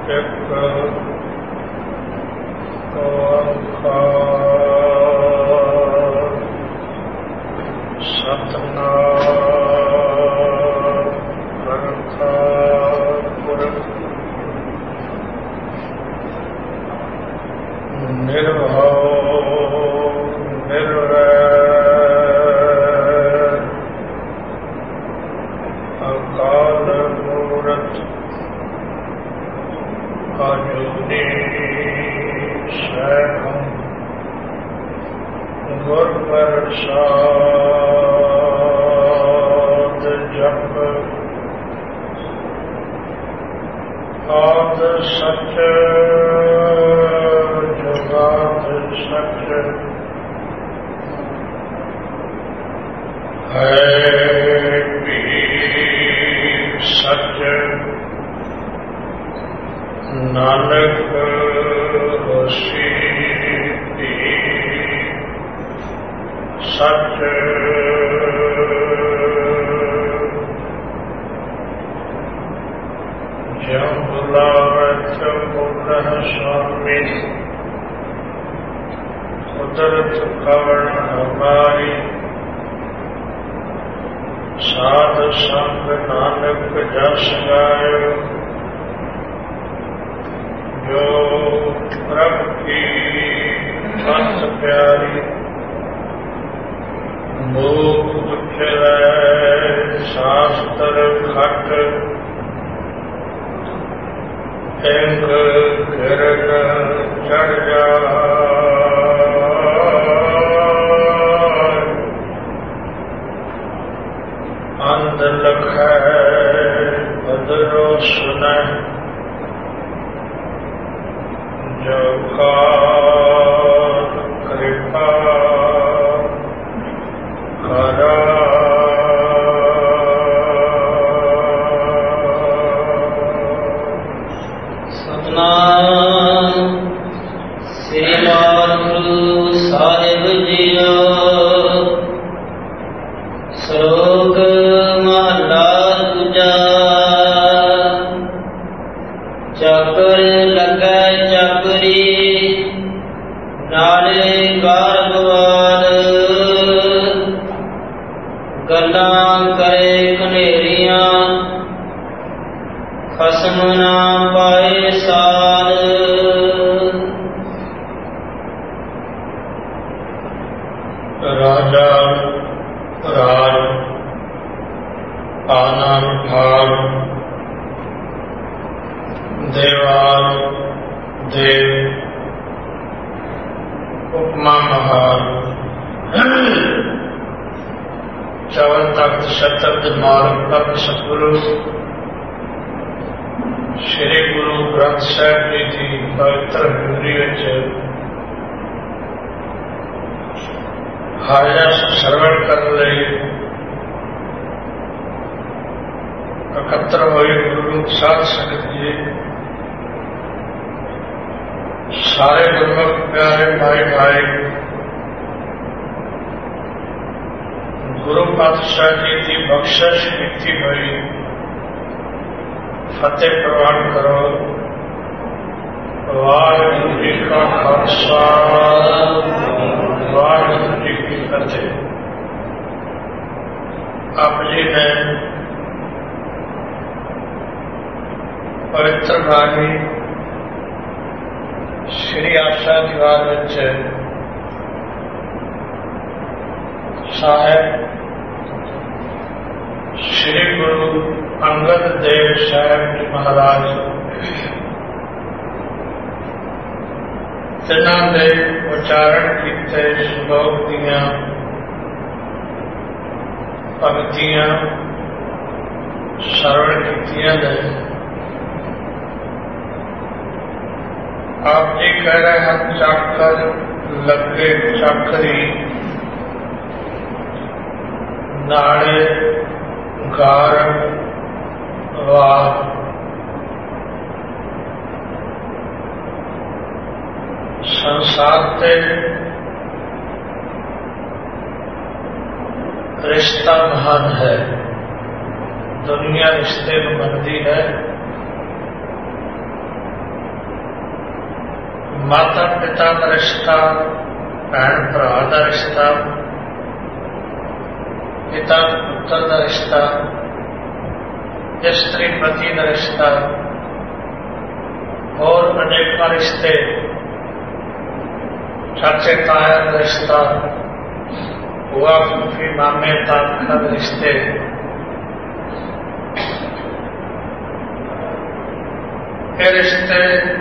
ਇੱਕ ਸਤਿਨਾਮ ਕਰਤਾ ਪੁਰਖ ਨਿਰਭਉ ਨਿਰਵੈਰ ਅਕਾਲ ਮੂਰਤ ਅਜੂਨੀ ਸੈਭੰ ਗੁਰ ਪ੍ਰਸਾਦ ਜਪ ਆਦ ਸਚ ਜੁਗਾਦ ਸਚ ਹੈ ਵੀ ਸਚ ਨਾਨਕ ਹੋਸੀ ਵੀ ਸਚ ਜਿਉ ਬੁਲਾਵੈ ਤਿਉ ਬੋਲਹਿ ਸੁਆਮੀ ਕੁਦਰਤ ਕਵਣ ਹਮਾਰੀ ਸਾਧ ਸੰਗ ਨਾਨਕ ਜਸ ਗਾਇਓ ਜੋ ਪ੍ਰਭ ਕੀ ਬੰਸ ਪਿਆਰੀ ਮੋਖ ਦੁਖਿ ਸ਼ਾਸਤਰ ਖਟ ਟੈਂਗ ਗਰਨ ਚੜ ਜਾ ਅੰਧ ਲਖੈ ਬਦਰੋ ਸੁਨੈ ਜੋ ਕਾਲ ਕਿਰਪਾ ਕਰਾ ਸਤਿਨਾਮ ਸ੍ਰੀ ਵਾਹਿਗੁਰੂ ਸਾਹਿਬ ਜੀਓ। ਸ਼ਲੋਕ ਮਹਲਾ ਦੂਜਾ। ਚੱਕਰ ਲੱਗੈ ਚੱਕਰੀ ਨਾਲੇ ਗਾਰਗਵਾਦ ਗੱਲਾਂ ਕਰੇ ਕਨੇਰੀਆਂ ਖਸਮ ਨਾ ਪਾਏ ਸਾਧ। ਰਾਜਾ ਰਾਜ ਆਨੰਦ ਭਾਗ ਦੇਵਾਨ ਦੇਵ ਉਪਮਾ ਮਹਾਨ ਚਵਨ ਤਖਤ ਸ਼ਤਬਦ ਮਾਰਗ ਤਖਤ ਸਤਿਗੁਰੂ ਸ਼੍ਰੀ ਗੁਰੂ ਗ੍ਰੰਥ ਸਾਹਿਬ ਜੀ ਦੀ ਪਵਿੱਤਰ ਹਜ਼ੂਰੀ ਵਿੱਚ ਹਾਜ਼ਰ ਸਰਵਣ ਕਰਨ ਲਈ ਇਕੱਤਰ ਹੋਏ ਗੁਰੂ ਸਾਧ ਸੰਗਤ ਜੀ, ਸਾਰੇ ਗੁਰਮੁਖ ਪਿਆਰੇ ਭਾਈ ਭਾਈ, ਗੁਰੂ ਪਾਤਸ਼ਾਹ ਜੀ ਦੀ ਬਖਸ਼ਿਸ਼ ਕੀਤੀ ਹੋਈ ਫਤਿਹ ਪ੍ਰਵਾਨ ਕਰੋ। ਵਾਹਿਗੁਰੂ ਜੀ ਕਾ ਖਾਲਸਾ, ਵਾਹਿਗੁਰੂ ਜੀ ਕੀ ਫਤਿਹ। ਆਪ ਜੀ ਨੇ ਪਵਿੱਤਰ ਬਾਣੀ ਸ਼੍ਰੀ ਆਸਾ ਦੀਵਾਰ ਵਿੱਚ ਸਾਹਿਬ ਸ਼੍ਰੀ ਗੁਰੂ ਅੰਗਦ ਦੇਵ ਸਾਹਿਬ ਜੀ ਮਹਾਰਾਜ ਤਿੰਨਾਂ ਦੇ ਉਚਾਰਨ ਕੀਤੇ ਸ਼ਲੋਕ ਦੀਆਂ ਪੰਕਤੀਆਂ ਸਰਵਣ ਕੀਤੀਆਂ ਨੇ। ਆਪ ਜੀ ਕਹਿ ਰਹੇ ਹਨ, ਚੱਕਰ ਲੱਗੇ ਚੱਕਰੀ ਨਾਲੇ ਗਾਰਗ ਵਾਦ ਸੰਸਾਰ ਤੇ ਰਿਸ਼ਤਾ ਮਹਾਨ ਹੈ। ਦੁਨੀਆ ਰਿਸ਼ਤੇ ਨੂੰ ਮੰਨਦੀ ਹੈ, माता पिता का रिश्ता, भैन भरा का रिश्ता, पिता पुत्र का रिश्ता, स्त्री पति का रिश्ता और अनेक रिश्ते, चाचे ताया का रिश्ता, बुआ फूफी मामे तात्का के रिश्ते, ये रिश्ते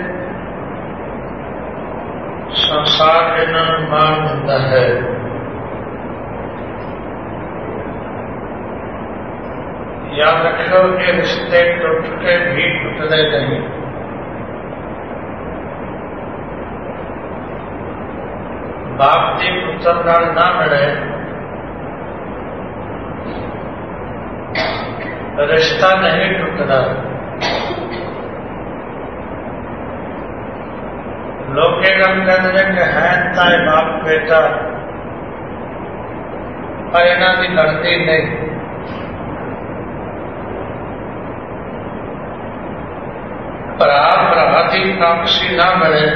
संसार इन्होंने मान दिता है। याद रखो कि रिश्ते टूट के भी टूटते नहीं। बाप जी पुत्र नाल ना मिले, रिश्ता नहीं टूटता। लोग ये गल कहते हैं कि है ताए बाप बेटा, पर इन्हों की बनती नहीं। भरा भरा की आपसी ना मिले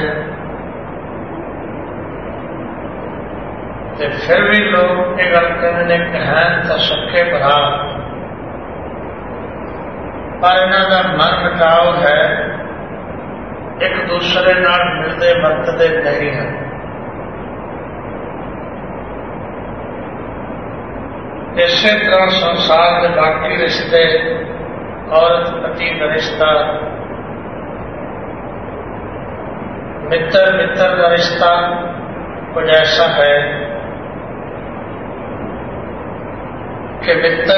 तो फिर भी लोग ये गल कहते हैं कि है तो सखे भरा, पर इन्हों का मन मुटाव है, एक दूसरे नाल मिलते वरतते नहीं है। इसे तरह संसार के बाकी रिश्ते, औरत पति का रिश्ता, मित्र मित्र का रिश्ता कुछ ऐसा है कि मित्र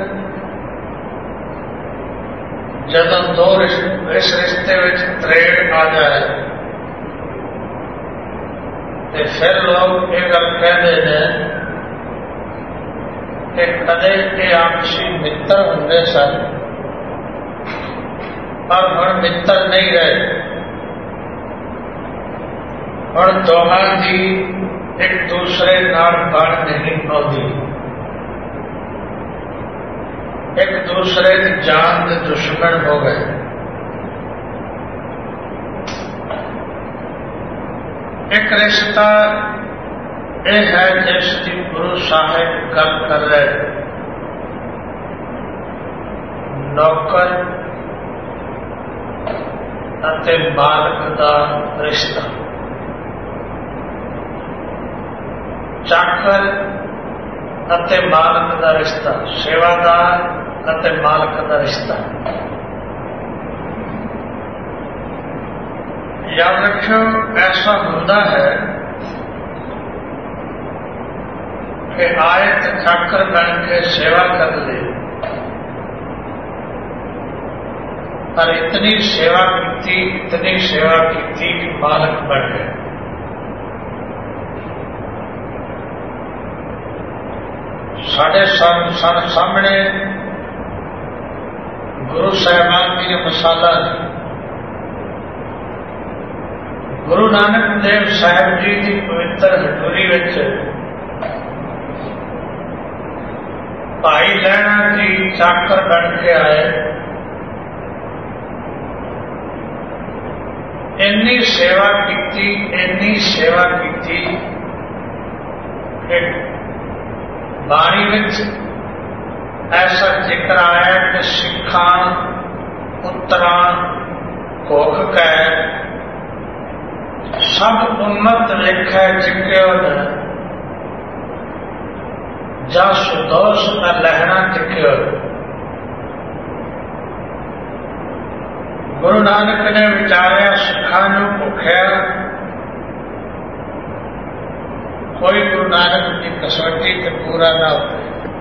जदों दो इस रिश्ते में त्रेड़ आ जाए तो फिर लोग ये गल कहते हैं कि कदे ये आपसी मित्र होंगे सन, पर हम मित्र नहीं रहे। और दोहां की एक दूसरे नाल बन नहीं पाती, एक दूसरे की जान के दुश्मन हो गए। एक रिश्ता यह है जिसकी गुरु साहिब गल कर रहे, नौकर अते मालक का रिश्ता, चाकर अते मालक का रिश्ता, सेवादार अते मालक का रिश्ता। याद रखियो ऐसा होता है कि आए तो चाकर बन के सेवा कर ले, पर इतनी सेवा की कि मालक बन गए। साढ़े सामने गुरु साहिबान की मिसाल, गुरु नानक देव साहिब जी की पवित्र हजूरी विच भाई लैणा जी चाकर बन के आए। इन्नी सेवा की बाणी विच ऐसा जिक्र आया कि सिखा पुत्रा कोख कै सब उम्मत लिखै जिक्यो जा सुदोष न लहना टिक्यो। गुरु नानक ने विचारिया सिखा भुख्या कोई गुरु नानक की कसौटी से पूरा ना उतरे।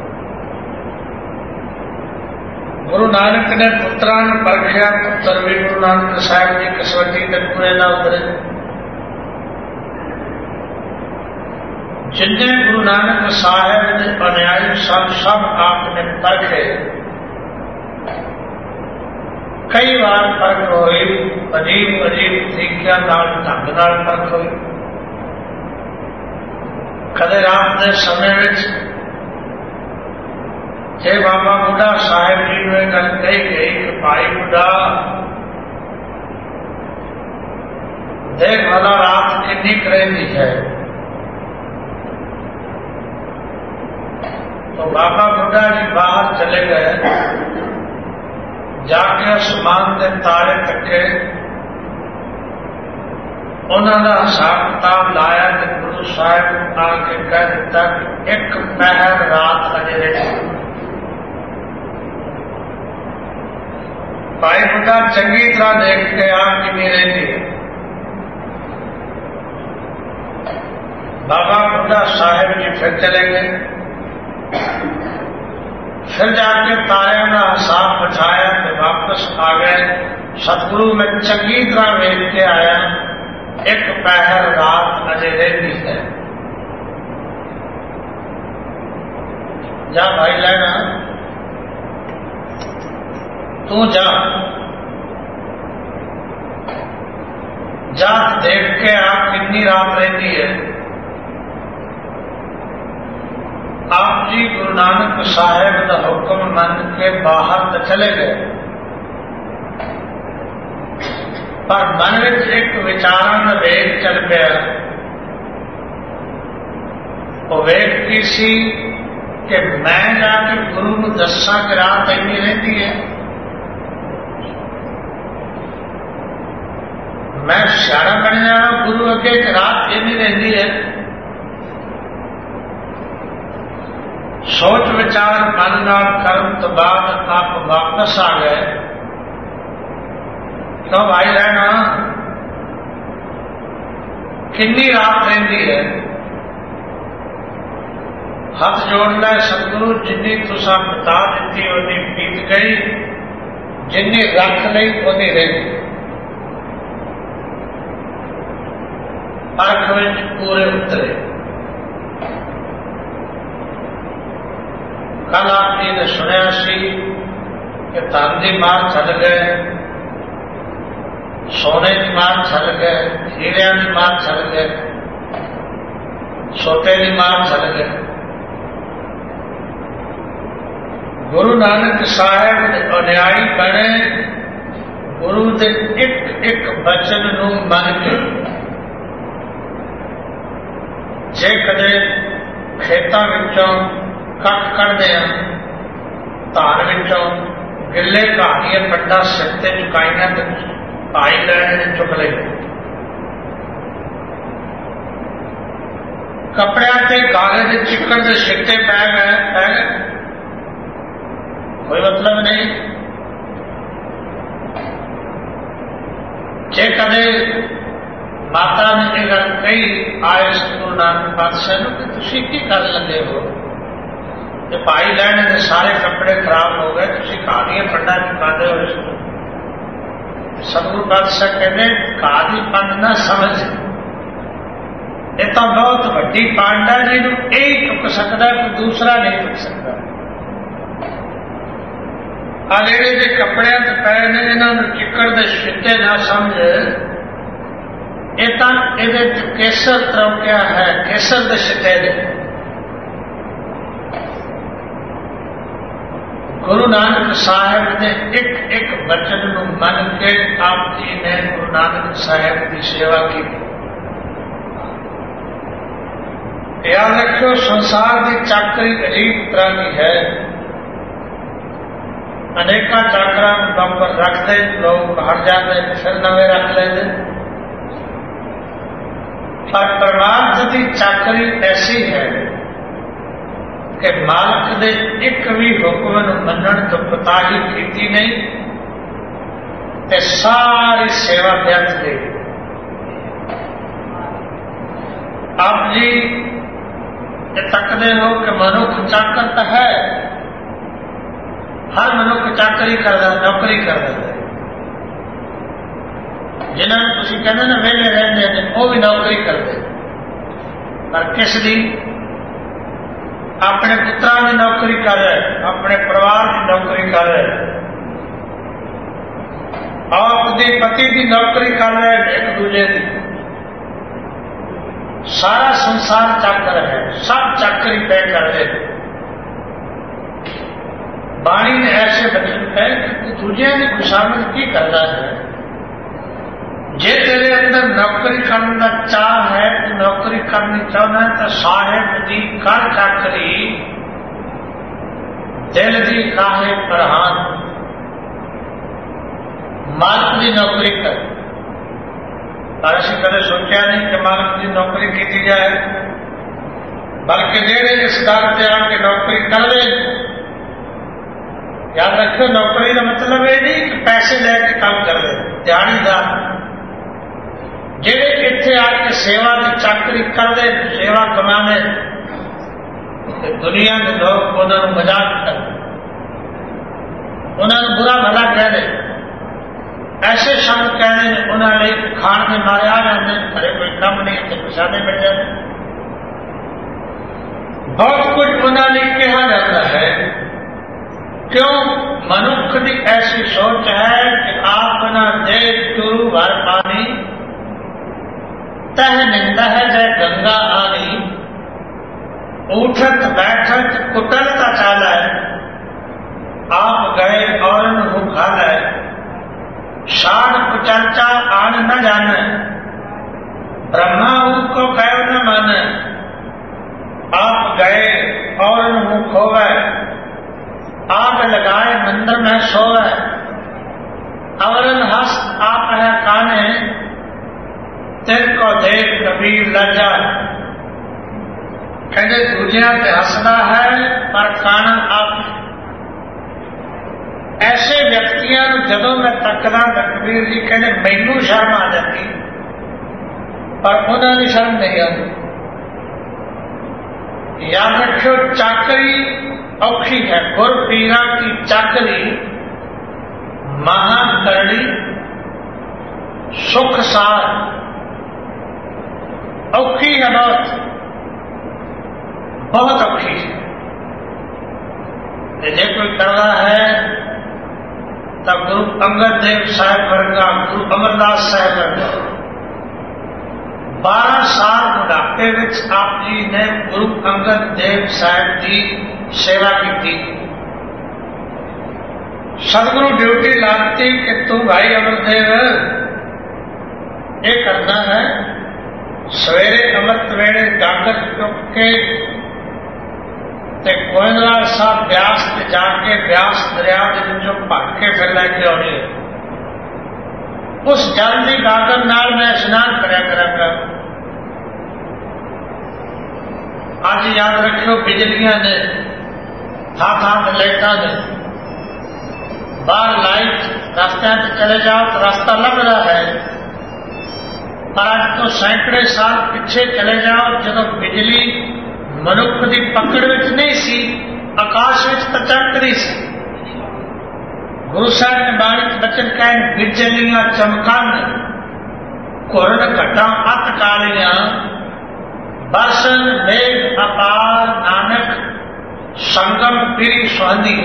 गुरु नानक ने पुत्रा परखिया, पुत्र भी गुरु नानक साहब की कसौटी से पूरे ना उतरे। जिन्हें गुरु नानक साहब ने अनुयायी सब आपने परखे, कई बार परख हुई, अजीब तरीकों ढंग नाल परख हुई। कदे रात के समय जे बाबा बुढ़ा साहिब जी ने गल कही गई कि भाई बुढ़ा देख भला रात कितनी करेंदी है। तो बाबा बुढ़ा जी बाहर चले गए, जाके आसमान के तारे तके, उन्होंने हिसाब किताब लाया तो गुरु साहब आके कह दिता कि एक पहर रात अजे रही। भाई बुढ़ा चंगी तरह देख के आ कितनी रहती है। बाबा बुढ़ा साहब जी फिर चले गए, फिर जाके तारे का हिसाब बचाया तो वापस आ गए। सतगुरु में चंगी तरह वेख के आया, एक पहर रात अजे रहती है। जा भाई लेना, तू जा देख के आप कितनी रात रहती है। आप जी गुरु नानक साहेब का हुक्म मन के बाहर तो चले गए, पर मन में एक विचारण वेग चल गया। वो वेग की सी कि मैं जाके गुरु को दसा कि रात इतनी रहती है। मैं सियाड़ा बन जाना गुरु अगे कि रात इतनी रहती है। सोच विचार मन नाल करन तो बाद आप वापस आ गए। क्यों भाई रहना, कितनी रात रहती है। हाथ जोड़ना सतगुरु, जिन्नी तुसा बता दी उन्नी बीत गई, जिन्नी रख ली उन्नी रही। अर्थ में पूरे उतरे। कल आप जी ने सुनिया सी कि धन की मार चल गए, सोने की मार चल गए, हीरिया की मार चल गए, सोटे की मार चल गए। गुरु नानक साहेब अन्यायी बने, गुरु के एक एक वचन नूं मन के जे कदे खेतों विचों कट कढ़दे धान विचों गिले घाटिया पंडा सिर ते चुकाइया तो भाई लैने चुक ले। कपड़िया ते काले के चिक्कड़ के छिट्टे पै गए, कोई मतलब नहीं। जे कदे माता ने यह गल कही आए गुरु नानक पातशाह नूं कि तुसीं की कर लगे हो, जे भाई लैने के सारे कपड़े खराब हो गए, तुसीं घाह दीआं पंडां चुकांदे हो। सतगुरु पातशाह कहते घाह दी पंड ना समझ, ये तो बहुत वड्डी पंड है जिन्हों यही चुक सकता, कोई दूसरा नहीं चुक सकता। आ जेड़े जे कपड़ियां ते पै ने इन्हां चिक्कड़ दे छिट्टे ना समझ, ये तो ये केसर तरौकिया है, केसर के छिट्टे ने। गुरु नानक साहेब ने एक एक वचन नूं मन के आप जी ने गुरु नानक साहेब की सेवा की। याद रखियो, संसार की चाकरी अजीब तरह की है। अनेका चाकरा बंबर रखते लोग हट जाते, फिर नवे रख लेते। पर परमार्थ की चाकरी ऐसी है कि मालक दे एक भी हुक्म मनण तो कोताही कीती नहीं, ते सारी सेवा व्यर्थ गई। आप जी तकते हो कि मनुख चाकर तो है, हर मनुख चाकरी करता, नौकरी करता। जिन्होंने तुम कहते ना वेले रहते हैं, वो भी नौकरी करते, पर किस दी? अपने पुत्रा की नौकरी कर रहे, अपने परिवार की नौकरी कर रहे, और अपने पति की नौकरी कर रहे, एक दूजे की। सारा संसार चाकर है, सब चाकरी तय कर रहे। बाणी ने ऐसे वचन कहे कि दूजे की खुशामद की करता है। जे तेरे अंदर नौकरी करने का चाह है, तू नौकरी करनी चाहना है तो साहेब दी कर चाकरी, दिल दी काहे प्रहान, मालिक की नौकरी कर। पर असं कदे सोचा नहीं कि मालिक की नौकरी की जाए, बल्कि जेड़े इस दर से आके नौकरी कर ले, याद रखो नौकरी का मतलब ये नहीं कि पैसे लेके काम कर ले, दिहाड़ीदार जेड़े इत्थे आके सेवा की चाकरी कर दे, सेवा कमाने, दुनिया के लोग उन्होंने मजाक कर, उन्होंने बुरा भला कह दे, ऐसे शब्द कहने उन्होंने खाण के मारे आ जाते, अरे कोई कम नहीं तो प्रसादे मिल जाते, बहुत कुछ उन्होंने कहा जाता है। क्यों? मनुष्य की ऐसी सोच है कि आप ना देख गुरु भर पानी, तह निंदा है जय गंगा आनी, उठत बैठत कुटलता चाल है, आप गए और खाल है, शान कुचर्चा आन न जाने, ब्रह्मा उनको कह न माने, आप गए और मुंह खोवे, आग लगाए मंदिर में सोवे, अवरन हंस आप है काने, तेरे को देख कबीर लज्जा। कहते दूजिया से हंसना है पर काना आप। ऐसे व्यक्तियों जदों मैं तकदा कबीर जी कहते मैनू शर्म आ जाती, पर उन्होंने शर्म नहीं आती। याद रखियो चाकरी औखी है, गुर पीरा की चाकरी महाकरणी सुख सार औखी है, बहुत औखी है। जे कोई कर रहा है तब गुरु अंगद देव साहब वर्गा, गुरु अमरदास साहब वर्गा 12 साल बुढ़ापे विच आप जी ने गुरु अंगद देव साहब की सेवा की थी। सदगुरु ड्यूटी लाती कि तू भाई अमरदेव ये करना है, सवेरे अमृत वेड़े गागर चुक के गोविंदलाल साहब ब्यास से जाके ब्यास दरिया के विचों भर के फिर लैके आनी है। उस जल की गागर नाल मैं स्नान करया करांगा। अज याद रखियो बिजलियां ने थां लाइटां ने, बाहर लाइट रास्ते से चले जाओ तो रास्ता लग रहा है, पर अज तो सैकड़े साल पिछे चले जाओ जब बिजली मनुख की पकड़ विच नहीं सी, आकाश विच तो चमक रही सी। गुरु साहब ने बाणी बचन कहे बिजलियां चमकन घुरन घटा अत कालियां, बरसन मेघ अपार नानक संगम पीरी सुहानी।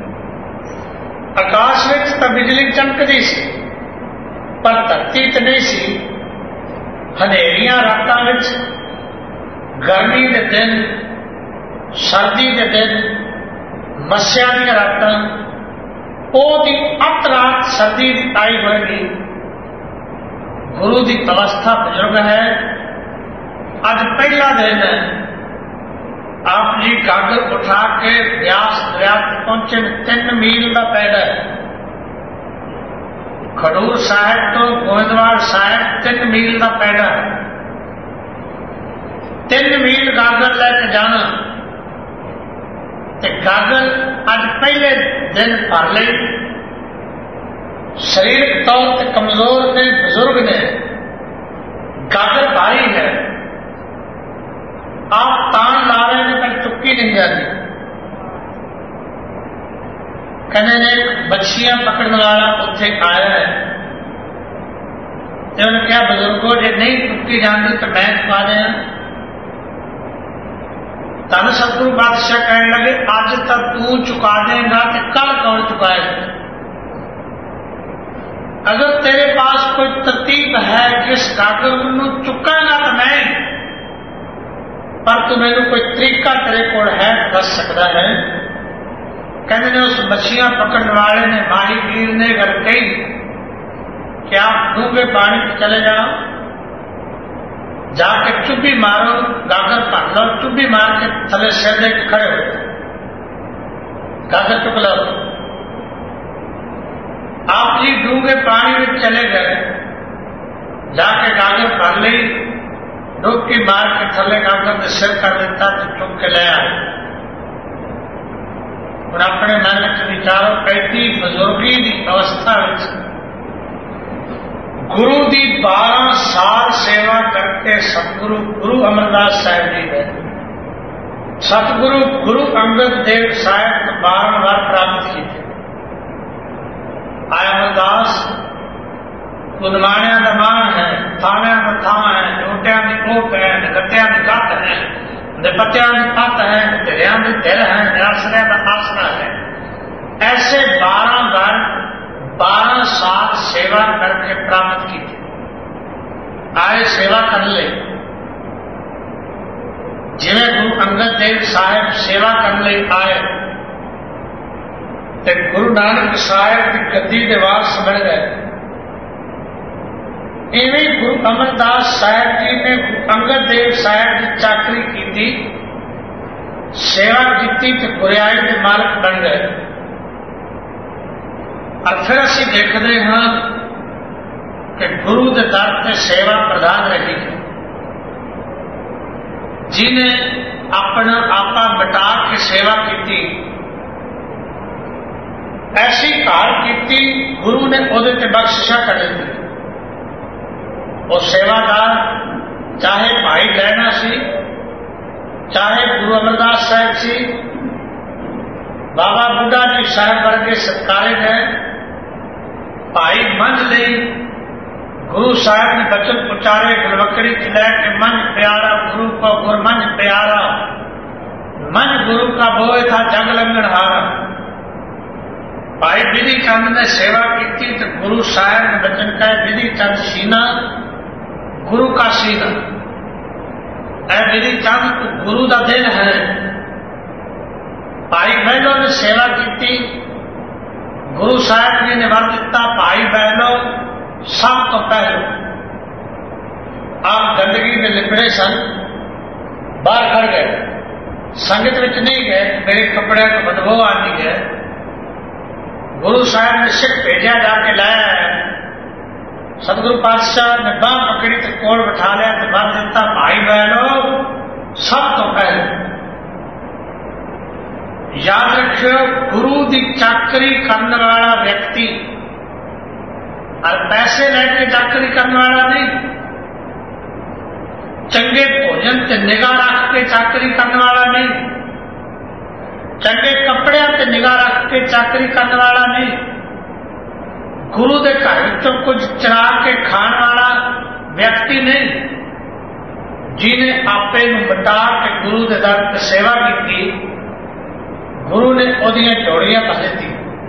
आकाश विच तो बिजली चमकती सी पर धरती तो नहीं सी। हनेरियां रातां विच, गर्मी के दिन, सर्दी के दिन, मस्या दी रातां, ओदी अत रात सर्दी आई होगी। गुरु की अवस्था बुजुर्ग है। अज पहला दिन है, आप जी गागर उठा के ब्यास दरिया पहुंचे, 3 मील का पैदल है। खडूर साहब तो गोविंदवाल साहब 3 मील का पैदल, 3 मील गागर लेके जाना। गागर अज पहले दिन भर ले, शरीरिक तौर पर कमजोर ने, बुजुर्ग ने, गागर भारी है, आप तान ला रहे हैं पर चुक्की नहीं जाती। कहने ने मछलियां पकड़ने वाला उत्थे आया है, तो उन्होंने कहा बुजुर्गों जे नहीं चुकी जाती तो मैं चुका दें। तब सतगुरु बादशाह कहने लगे अज तक तू चुका देगा तो कल कौन चुकाएगा। अगर तेरे पास कोई तरतीब है जिस गागर को चुकागा तो मैं, पर तू मैनू कोई तरीका तेरे को है दस सकता है। कहते ने उस मछलियां पकड़ने वाले ने, माही वीर ने गल कही, कि आप डूंगे पानी में चले जाओ, जाके चुप्पी मारो, गागर भर लो, चुप्पी मार के थले सिर दे खड़े हो, गागर चुक लो। आप जी डूंगे पानी में चले गए, जाके गागर भर ली, डुबकी मार के थले गागर में सिर कर देता तो चुप के ले आए। और अपने मन च विचारो कैदी बुजुर्गी की अवस्था गुरु की 12 साल सेवा करके सतगुरु गुरु अमरदास साहब जी ने सतगुरु गुरु अंगद देव साहब को बारंबार प्राप्त किए। आय अमरदास कुदवाणिया का मान है, थाव्या का थां है, लोटिया की ओप है, गत्तिया की गत है, पत्तिया की पत है, धिरिया की धिर है, निराश्रया का आसरा है। ऐसे 12 साल सेवा करके प्राप्त की थी। आए सेवा कर ले, जिन्हें गुरु अंगद देव साहब सेवा कर ले आए तो गुरु नानक साहब की गद्दी के वारस बन गए। इवें गुरु अमरदास साहब जी ने गुरु अंगद देव साहब की चाकरी की थी, सेवा की तो गुरियाई के मालिक बन गए। और फिर असी देखते हाँ कि गुरु के दर से सेवा प्रधान रही है, जिन्हें अपना आपा बटा के सेवा की, ऐसी कार की गुरु ने उहदे ते बख्शिशा कर दी। वो सेवादार चाहे भाई लैना सी, चाहे गुरु अमरदास साहब सी, बाबा बुढ़ा जी साहब वर्गे सत्कारे गए, भाई मंझ ले गुरु साहब ने बचन उचारे, गलवकड़ी खिला के मन प्यारा गुरु को गुरमंज प्यारा, मन गुरु का बोए था जग लंगन हारा। भाई विधि चंद ने सेवा की तो गुरु साहब ने बचन कहे, विधि चंद सीना गुरु का सीना है, विधि चंद तो गुरु का दिन है। भाई बहनों ने सेवा की, गुरु साहब ने निभा दिता, भाई बहनों सब तो पहले आप गंदगी में लिपड़े सन, बाहर खड़ गए, संगत में नहीं गए, मेरे कपड़े को बदबू आनी है। गुरु साहब ने सिख भेजा, जाके लाया है। सतगुरु पातशाह ने बांह पकड़ी तो कोल बिठा लिया तो बात देता, भाई बहनों सब तो पहले याद रखियो, गुरु की चाकरी करने वाला व्यक्ति और पैसे लेके चाकरी करने वाला नहीं, चंगे भोजन से निगाह रख के चाकरी करने वाला नहीं, चंगे कपड़े से निगाह रख के चाकरी करने वाला नहीं, गुरु के घर तो कुछ चरा के खाने वाला व्यक्ति नहीं, जिन्हें आपे बता के गुरु के दर पर सेवा की, गुरु ने ओदियां चौड़ियां भर दी।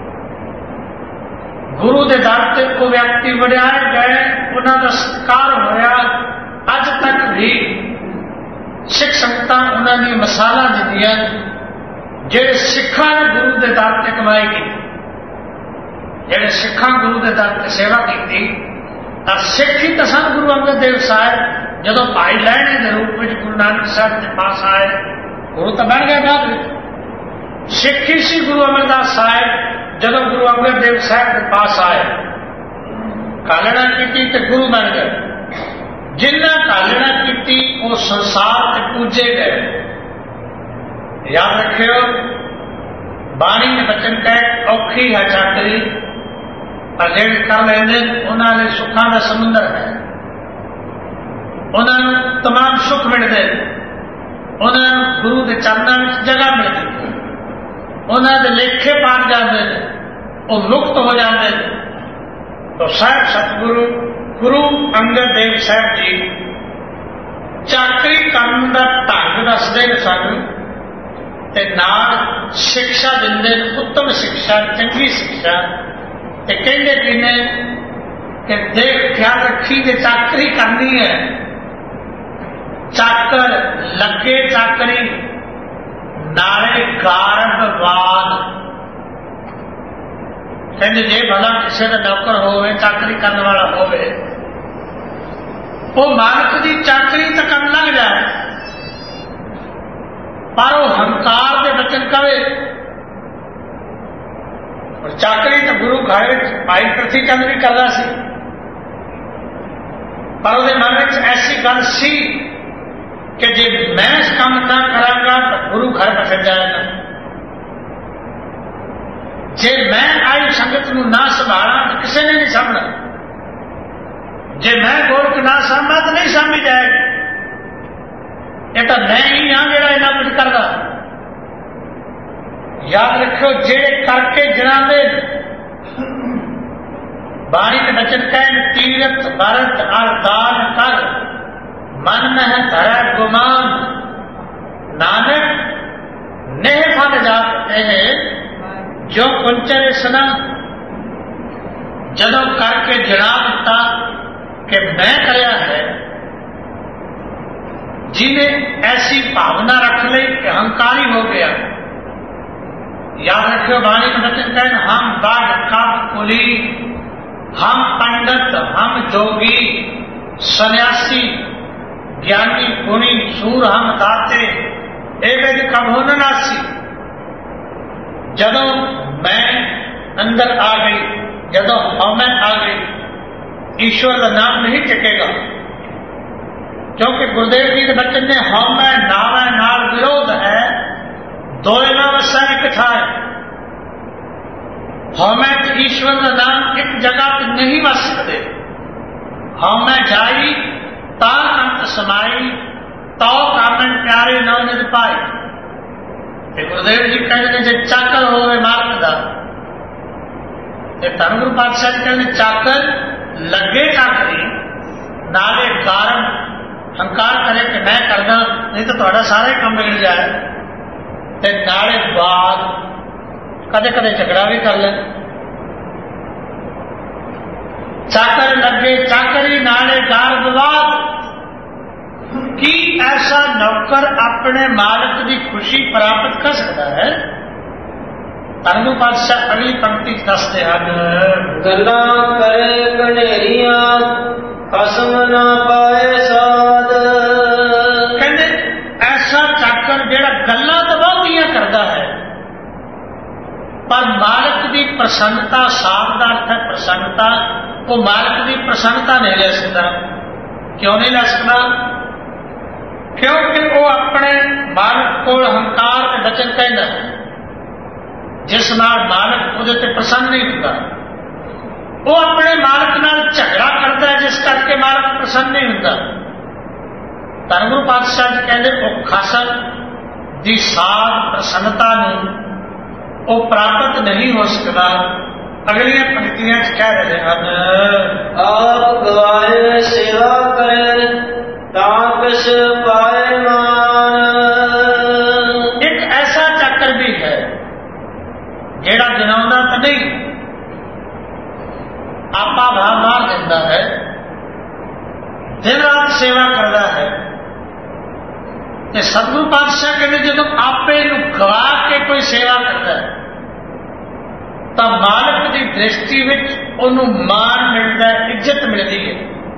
गुरु के दर से को व्यक्ति वड़ियाए गए, उन्होंने सत्कार होया। अज तक भी सिख संगतां उन्होंने मिसालां दित्तियां जेड़े सिखां ने गुरु के दर से कमाई की, जेड़े सिखां गुरु के दर से सेवा की। और सिख ही तो सन गुरु अंगद देव साहब जदों भाई लहणे के रूप में गुरु नानक साहब के पास आए, गुरु तो बन गए बाद में। सिख ही सी गुरु अमरदास साहब जदों गुरु अंगद देव साहब के पास आए, कालना की तो गुरु बन गए। जिन्ना कालना की वो संसार से पूजे गए। याद रखियो, बाणी के बचन कहे औखी है चाकरी, और जेड़ कर लेंगे उन्होंने सुखा का समुद्र है, उन्होंने तमाम सुख मिलते, उन्होंने गुरु के चरणों में जगह मिलती, उन्होंने लेखे पार जाते, वो मुक्त हो जाते। तो साहब सतगुरु गुरु अंगद देव साहब जी चाकरी करने का ढंग दसते सन ते नाल शिक्षा दिंदे, उत्तम शिक्षा, चंगी शिक्षा। ते कहते किने कि देख ख्याल रखी जे चाकरी करनी है, चाकर लगे चाकरी नाले गारबवाद। ਕਹਿੰਦੇ ਜੇ ਭਲਾ ਕਿਸੇ ਦਾ ਨੌਕਰ ਹੋਵੇ, ਚਾਕਰੀ ਕਰਨ ਵਾਲਾ ਹੋਵੇ, ਉਹ ਮਾਲਕ ਦੀ ਚਾਕਰੀ ਤਾਂ ਕਰਨ ਲੱਗ ਜਾਏ, ਪਰ ਉਹ ਹੰਕਾਰ ਦੇ ਬਚਨ ਕਵੇ। ਔਰ ਚਾਕਰੀ ਤਾਂ ਗੁਰੂ ਘਰ ਵਿੱਚ ਭਾਈ ਪ੍ਰਿਥੀ ਚੰਦ ਵੀ ਕਰਦਾ ਸੀ, ਪਰ ਉਹਦੇ ਮਨ ਵਿੱਚ ਐਸੀ ਗੱਲ ਸੀ ਕਿ ਜੇ ਮੈਂ ਇਸ ਕੰਮ ਨਾ ਕਰਾਂਗਾ ਤਾਂ ਗੁਰੂ ਘਰ ਬਚਨ ਜਾਏਗਾ, ਜੇ ਮੈਂ ਆਈ ਸੰਗਤ ਨੂੰ ਨਾ ਸੰਭਾਲਾਂ ਤਾਂ ਕਿਸੇ ਨੇ ਨਹੀਂ ਸਾਂਭਣਾ, ਜੇ ਮੈਂ ਗੋਲਕ ਨਾ ਸਾਂਭਾ ਤਾਂ ਨਹੀਂ ਸਾਂਭੀ ਜਾਏਗੀ। ਇਹ ਤਾਂ ਮੈਂ ਹੀ ਹਾਂ ਜਿਹੜਾ ਇਹਨਾਂ ਕੁਝ ਕਰਦਾ। ਯਾਦ ਰੱਖਿਓ, ਜਿਹੜੇ ਕਰਕੇ ਜਨਾਦੇ ਬਾਣੀ ਦੇ ਬਚਨ ਕਹਿਣ ਤੀਰਥ ਵਰਤ ਅਰਦਾਨ ਕਰ, ਮਨ ਮਹਿ ਧਰੈ ਗੁਮਾਨ, ਨਾਨਕ ਨਹਿ ਫਲ ਜਾਤ ਇਹ ਜੋ ਕੁੰਚਰ ਇਸਨਾ। ਜਦੋਂ ਕਰਕੇ ਜਣਾ ਦਿੱਤਾ ਕਿ ਮੈਂ ਕਰਿਆ ਹੈ, ਜਿਹਨੇ ਐਸੀ ਭਾਵਨਾ ਰੱਖ ਲਈ ਕਿ ਹੰਕਾਰੀ ਹੋ ਗਿਆ। याद रखियो वाणी में वचन कहन, हम बाढ़ कब कुली, हम पंडित, हम जोगी, सन्यासी, ज्ञानी गुणी, सूर हम दाते, एवं कब हो नासी। जदों मैं अंदर आ गई, जदों मैं आ गई, ईश्वर का नाम नहीं टिकेगा, क्योंकि गुरुदेव जी के बचन ने हौमै नावै नाल विरोध है, दोए ना वसा एक ठाए। हौमै तो ईश्वर का नाम एक जगह पर नहीं वस सकते। हौमै जाई ता अंत समाई, तो कामन प्यारे नौ निध पाई। गुरुदेव जी कहते जे चाकर होवे मार्ग का, धन गुरु पातशाह जी कहते चाकर लगे चाकरी, नाले कारण हंकार करे कि मैं करदा, नहीं तो थोड़ा सारा ही काम बिगड़ जाए, ते नाले बाद कदे कदे झगड़ा भी कर ले। चाकर लगे चाकरी नाले गार विवाद। की ऐसा नौकर अपने मालिक की खुशी प्राप्त कर सकता है? धन गुरु पातशाह अगली पंक्ति दसते हैं, गल्लां करे कनेरियां खसम ना पाए साध। कहते ऐसा चाकर जेड़ा गल्लां तो बहुतियां करता है, पर मालिक की प्रसन्नता, साध का अर्थ है प्रसन्नता, वो मालिक की प्रसन्नता नहीं ले सकता। क्यों नहीं ले सकता? क्योंकि वो अपने मालिक को हंकार के वचन कहता है, जिस नाल मालिक उहदे ते प्रसन्न नहीं होता। वो अपने मालिक नाल झगड़ा करता है, जिस करके मालिक प्रसन्न नहीं होता। धन गुरु पातशाह जी कहते वो खसम की साध प्रसन्नता वो प्राप्त नहीं हो सकता। अगलियां पंक्तियां कह रहे हैं, आप गवाए सेवा करे ताकस पाए मान। एक ऐसा चक्कर भी है जेड़ा जनाउंदा तो नहीं, आपा भाव मार देता है, दिन रात सेवा करता है। सतगुरु पातशाह कहते जो आपे गवा के कोई सेवा करता है तो मालिक की दृष्टि में उन्होंने मान मिलता है, इज्जत मिलती है।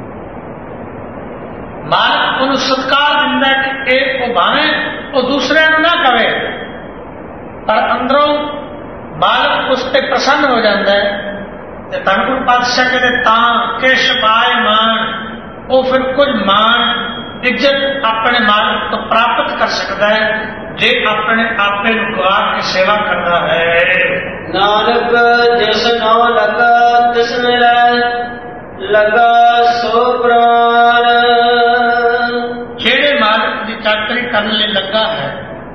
मालिक उन्होंने सत्कार दिता है कि वो भावे वो दूसरे ना कवे, पर अंदरों मालिक उस पर प्रसन्न हो जाता है। धन गुरु पातशाह कहते ता किश पाए मान, वो फिर कुछ मान इज्जत अपने मालिक तो प्राप्त कर सकता है जे अपने आपे गवा के सेवा करता है। नानक जिस नौ लगा तिस मिलै, लगा सो प्राण। जेड़े मालिक की चाकरी करने लिए लगा है,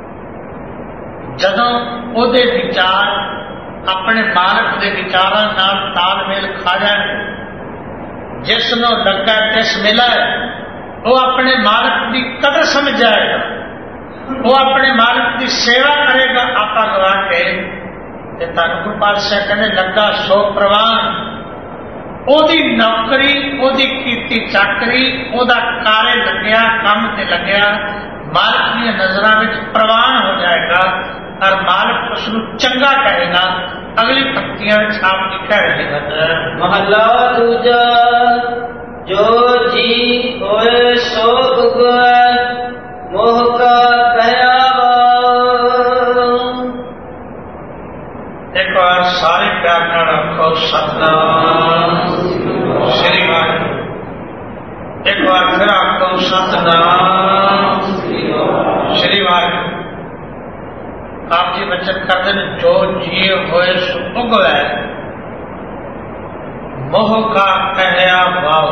जदों ओदे विचार अपने मालिक के विचारों नाल तालमेल खा जाए, जिस नौ लगा तिस मिलै, वो अपने मालिक की कदर समझ जाएगा, वो अपने मालिक की सेवा करेगा आपा गवा के। धन गुरु पातशाह कहते लगा सो प्रवान। ओदी नौकरी, ओदी कीती चाकरी, ओदा कार्य लग्या, काम ते लग्या, मालिक की नजरों में प्रवान हो जाएगा और मालिक उसनूं चंगा कहेगा अगली पंक्तियां आप जी कह रहे हैं। महला दूजा जो जी होए सो उगवै मोह का कहया एक बार सारे प्यार नाल रखो सतनाम श्री वाहिगुरू। एक बार फिर आपको सतनाम श्री वाहिगुरू। आप जी वचन करते हैं जो जिए होए सो उगवै मोह का कहया भाव।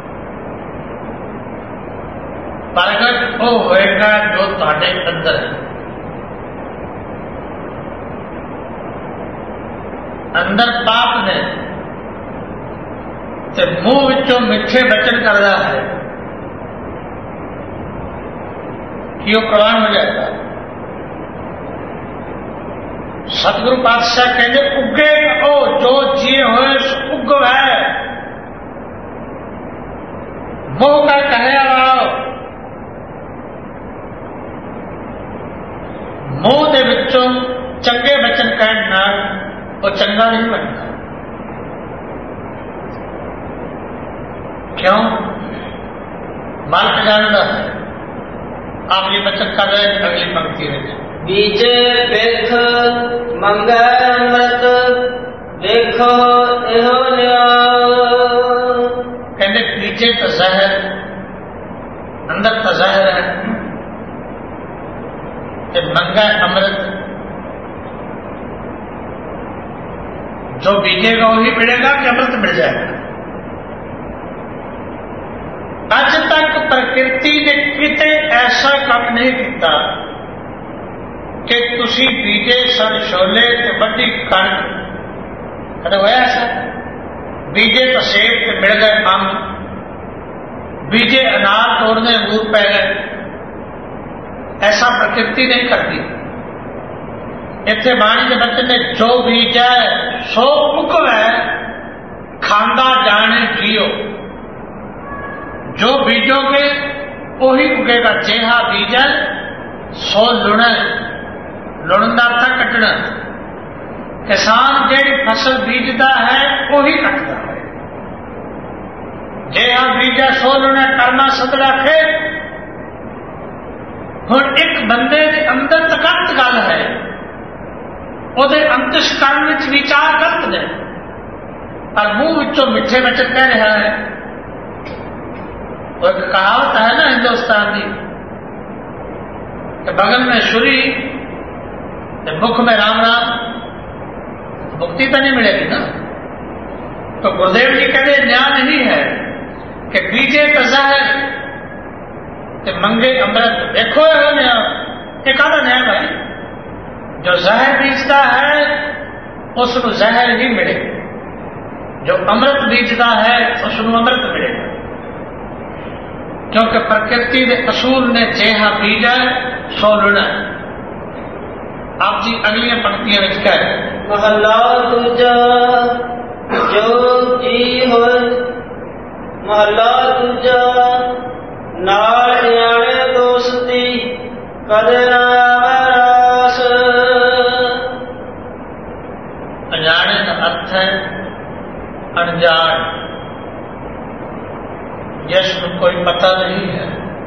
प्रगट वो होएगा जो तुहाडे अंदर है। अंदर पाप ने ते मुंह विचों मिठे वचन करता है कि वह कुर्बान हो जाएगा। सतगुरु पातशाह कहते उगे ओ जो जिए हुए उग है मोह का कहया आओ। मुंह दे विचों चंगे वचन कहण नाल वो चंगा नहीं बनता। क्यों? मालिक जानता है। आप ये वचन कर रहे हैं अगली पंक्ति में बीजे बेख मंगै अमृत देखो एहो कहते बीजे तो जहर अंदर तो जहर है ते मंगै अमृत। जो बीजेगा वही मिलेगा कि अमृत मिल जाएगा। अज तक प्रकृति ने किते ऐसा काम नहीं किया कि तुसी बीजे सन छोले ते वड्डी कणक कदे होया ऐसा? बीजे तो सेब ते मिल गए अंब, बीजे अनार तोड़ने अंगूर पै गए। ऐसा प्रकृति नहीं करती। इत्थे बाणी के बच्चे ने जो बीज है सो उगवै खांदा जाने जियो। जो बीजोगे वही उगेगा। जेहा बीज है सो लुण। लुण का अर्थ कटना। किसान जेड़ी फसल बीजता है वही कटता है। जेहा बीज है सो लुण करना सदड़ा खेत। हुण एक बंदे के अंदर तकंत गल है ਉਹਦੇ ਅੰਤਸ਼ਕਰਨ ਵਿੱਚ ਵਿਚਾਰ ਗਲਤ ਨੇ ਪਰ ਮੂੰਹ ਵਿੱਚੋਂ ਮਿੱਠੇ ਵਚਨ ਕਹਿ ਰਿਹਾ ਹੈ। ਉਹ ਇੱਕ ਕਹਾਵਤ ਹੈ ਨਾ हिंदुस्तान की कि बगल में छुरी मुख में राम राम मुक्ति तो नहीं मिलेगी ना। तो गुरुदेव जी कहते न्याय नहीं है कि बीजे तो जहर मंगे अमृत। देखो न्याय एक आधा न्याय भाई। जो जहर बीजता है उसको जहर ही मिले। जो अमृत बीजता है उसको अमृत मिलेगा। क्योंकि प्रकृति के असूल ने जेहा बीजा सो लुना। आप जी अगली पंक्तियां में कह महला दूजा जो जी हो महला दूजा नाल याने दोस्ती कदे ना अनजाने का अर्थ है अनजान जिसको कोई पता नहीं है।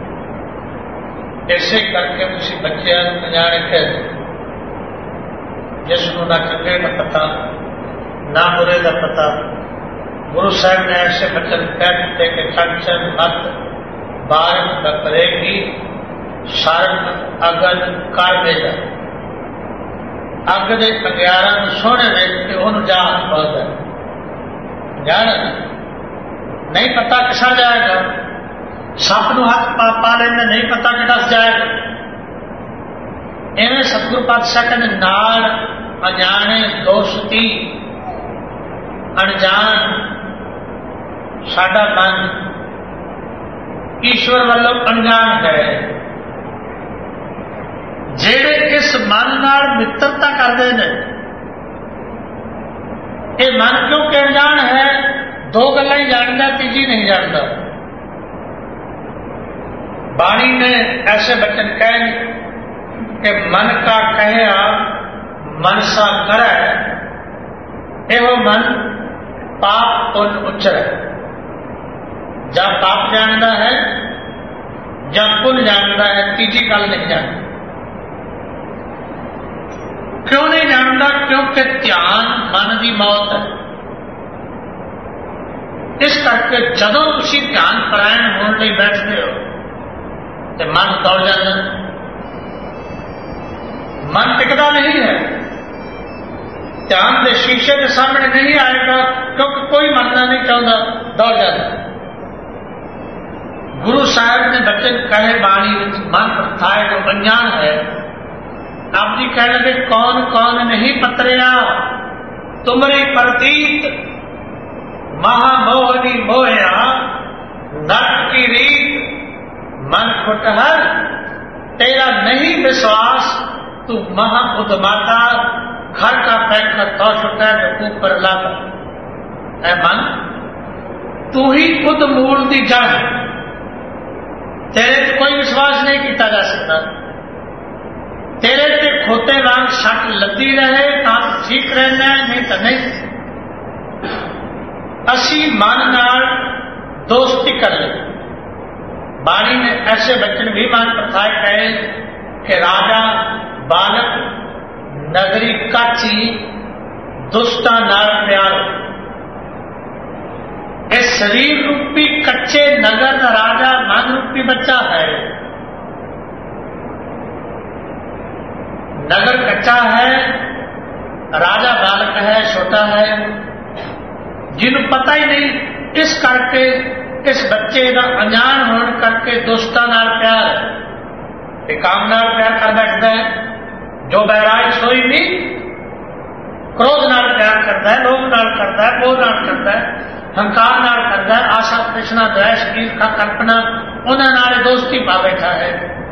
ऐसे करके उसी बच्चे अनजाने कह दो जिसको ना चंगे का पता ना बुरे का पता। गुरु साहब ने ऐसे वचन कह दिते कि चंचल मत बारिश करेगी सारन अगन कर देगा। अग के अंगियारा सोहने वेख के उन्होंने जहाज पहुंचता है। जान नहीं पता किसा जाएगा। सप नूं हथ पा लेंगे नहीं पता कि दस जाएगा। इवें सतगुरु पातशाह कहते नाल अजाने दोस्ती अनजान साडा मन ईश्वर वालों अनजान है। जेड़े इस मन नाल मित्रता करते हैं ये मन क्योंकि अनजान है। दो गल्लां ही जानता तीजी नहीं जानता। बाणी ने ऐसे वचन कहे कि मन का कहया मनसा करे ਇਹੋ ਮਨ ਪਾਪ ਪੁੰਨ ਉਚਰ ਹੈ। ਜਾਂ ਪਾਪ ਜਾਣਦਾ ਹੈ ਜਾਂ ਪੁੰਨ ਜਾਣਦਾ ਹੈ, ਤੀਜੀ ਗੱਲ ਨਹੀਂ ਜਾਣਦਾ। ਕਿਉਂ ਨਹੀਂ ਜਾਣਦਾ? ਕਿਉਂਕਿ ਧਿਆਨ ਮਨ ਦੀ ਮੌਤ ਹੈ। ਇਸ ਕਰਕੇ ਜਦੋਂ ਤੁਸੀਂ ਧਿਆਨ ਪਰਾਇਣ ਹੋਣ ਲਈ ਬੈਠਦੇ ਹੋ ਤੇ ਮਨ ਦੌੜ ਜਾਂਦਾ, ਮਨ ਟਿਕਦਾ ਨਹੀਂ ਹੈ, ਧਿਆਨ ਦੇ ਸ਼ੀਸ਼ੇ ਦੇ ਸਾਹਮਣੇ ਨਹੀਂ ਆਏਗਾ, ਕਿਉਂਕਿ ਕੋਈ ਮੰਨਣਾ ਨਹੀਂ ਚਾਹੁੰਦਾ, ਦੌੜ ਜਾਂਦਾ। ਗੁਰੂ ਸਾਹਿਬ ਨੇ ਬਚਨ ਕਹੇ ਬਾਣੀ ਵਿੱਚ, ਮਨ ਪ੍ਰਥਾਏ ਜੋ ਅਣਜਾਣ ਹੈ। ਆਪ ਜੀ ਕਹਿ ਲਗੇ ਕੌਣ ਕੌਣ ਨਹੀਂ ਪਤਰਿਆ, ਤੁਮਰੀ ਪ੍ਰਤੀਤ ਮਹਾਮੋਹਨੀ ਮੋਹਿਆ, ਨਰਕ ਕੀ ਰੀਤ मन खुटहर, तेरा नहीं विश्वास, तू महा उदमाता, घर का पैंखा तो छुटा है जो ऊपर लाता। है मन, तू ही खुद मूल दी जड़, तेरे कोई विश्वास नहीं किया जा सकता। तेरे ते खोते वांग सट लदी रहे तां ठीक रहना है, नहीं तो नहीं। असी मन नाल दोस्ती कर ले। बाणी ने ऐसे बचन भी मान प्रथाए कहे कि राजा बालक नगरी काची दुष्टा नाल प्यार। इस शरीर रूपी कच्चे नगर का राजा मन रूपी बच्चा है। नगर कच्चा है, राजा बालक है, छोटा है, जिन्हों पता ही नहीं। इस करके इस बच्चे का अनजान होने करके दोस्तां नाल प्यार है, काम नाल प्यार कर बैठता है। जो बैराज सोई नहीं, क्रोध नाल प्यार करता है, लोभ नाल करता है, मोह नाल करता है, हंकार नाल करता है, आशा तृष्णा द्वेष ईर्ष्या कल्पना उन्होंने नाल दोस्ती पा बैठा है।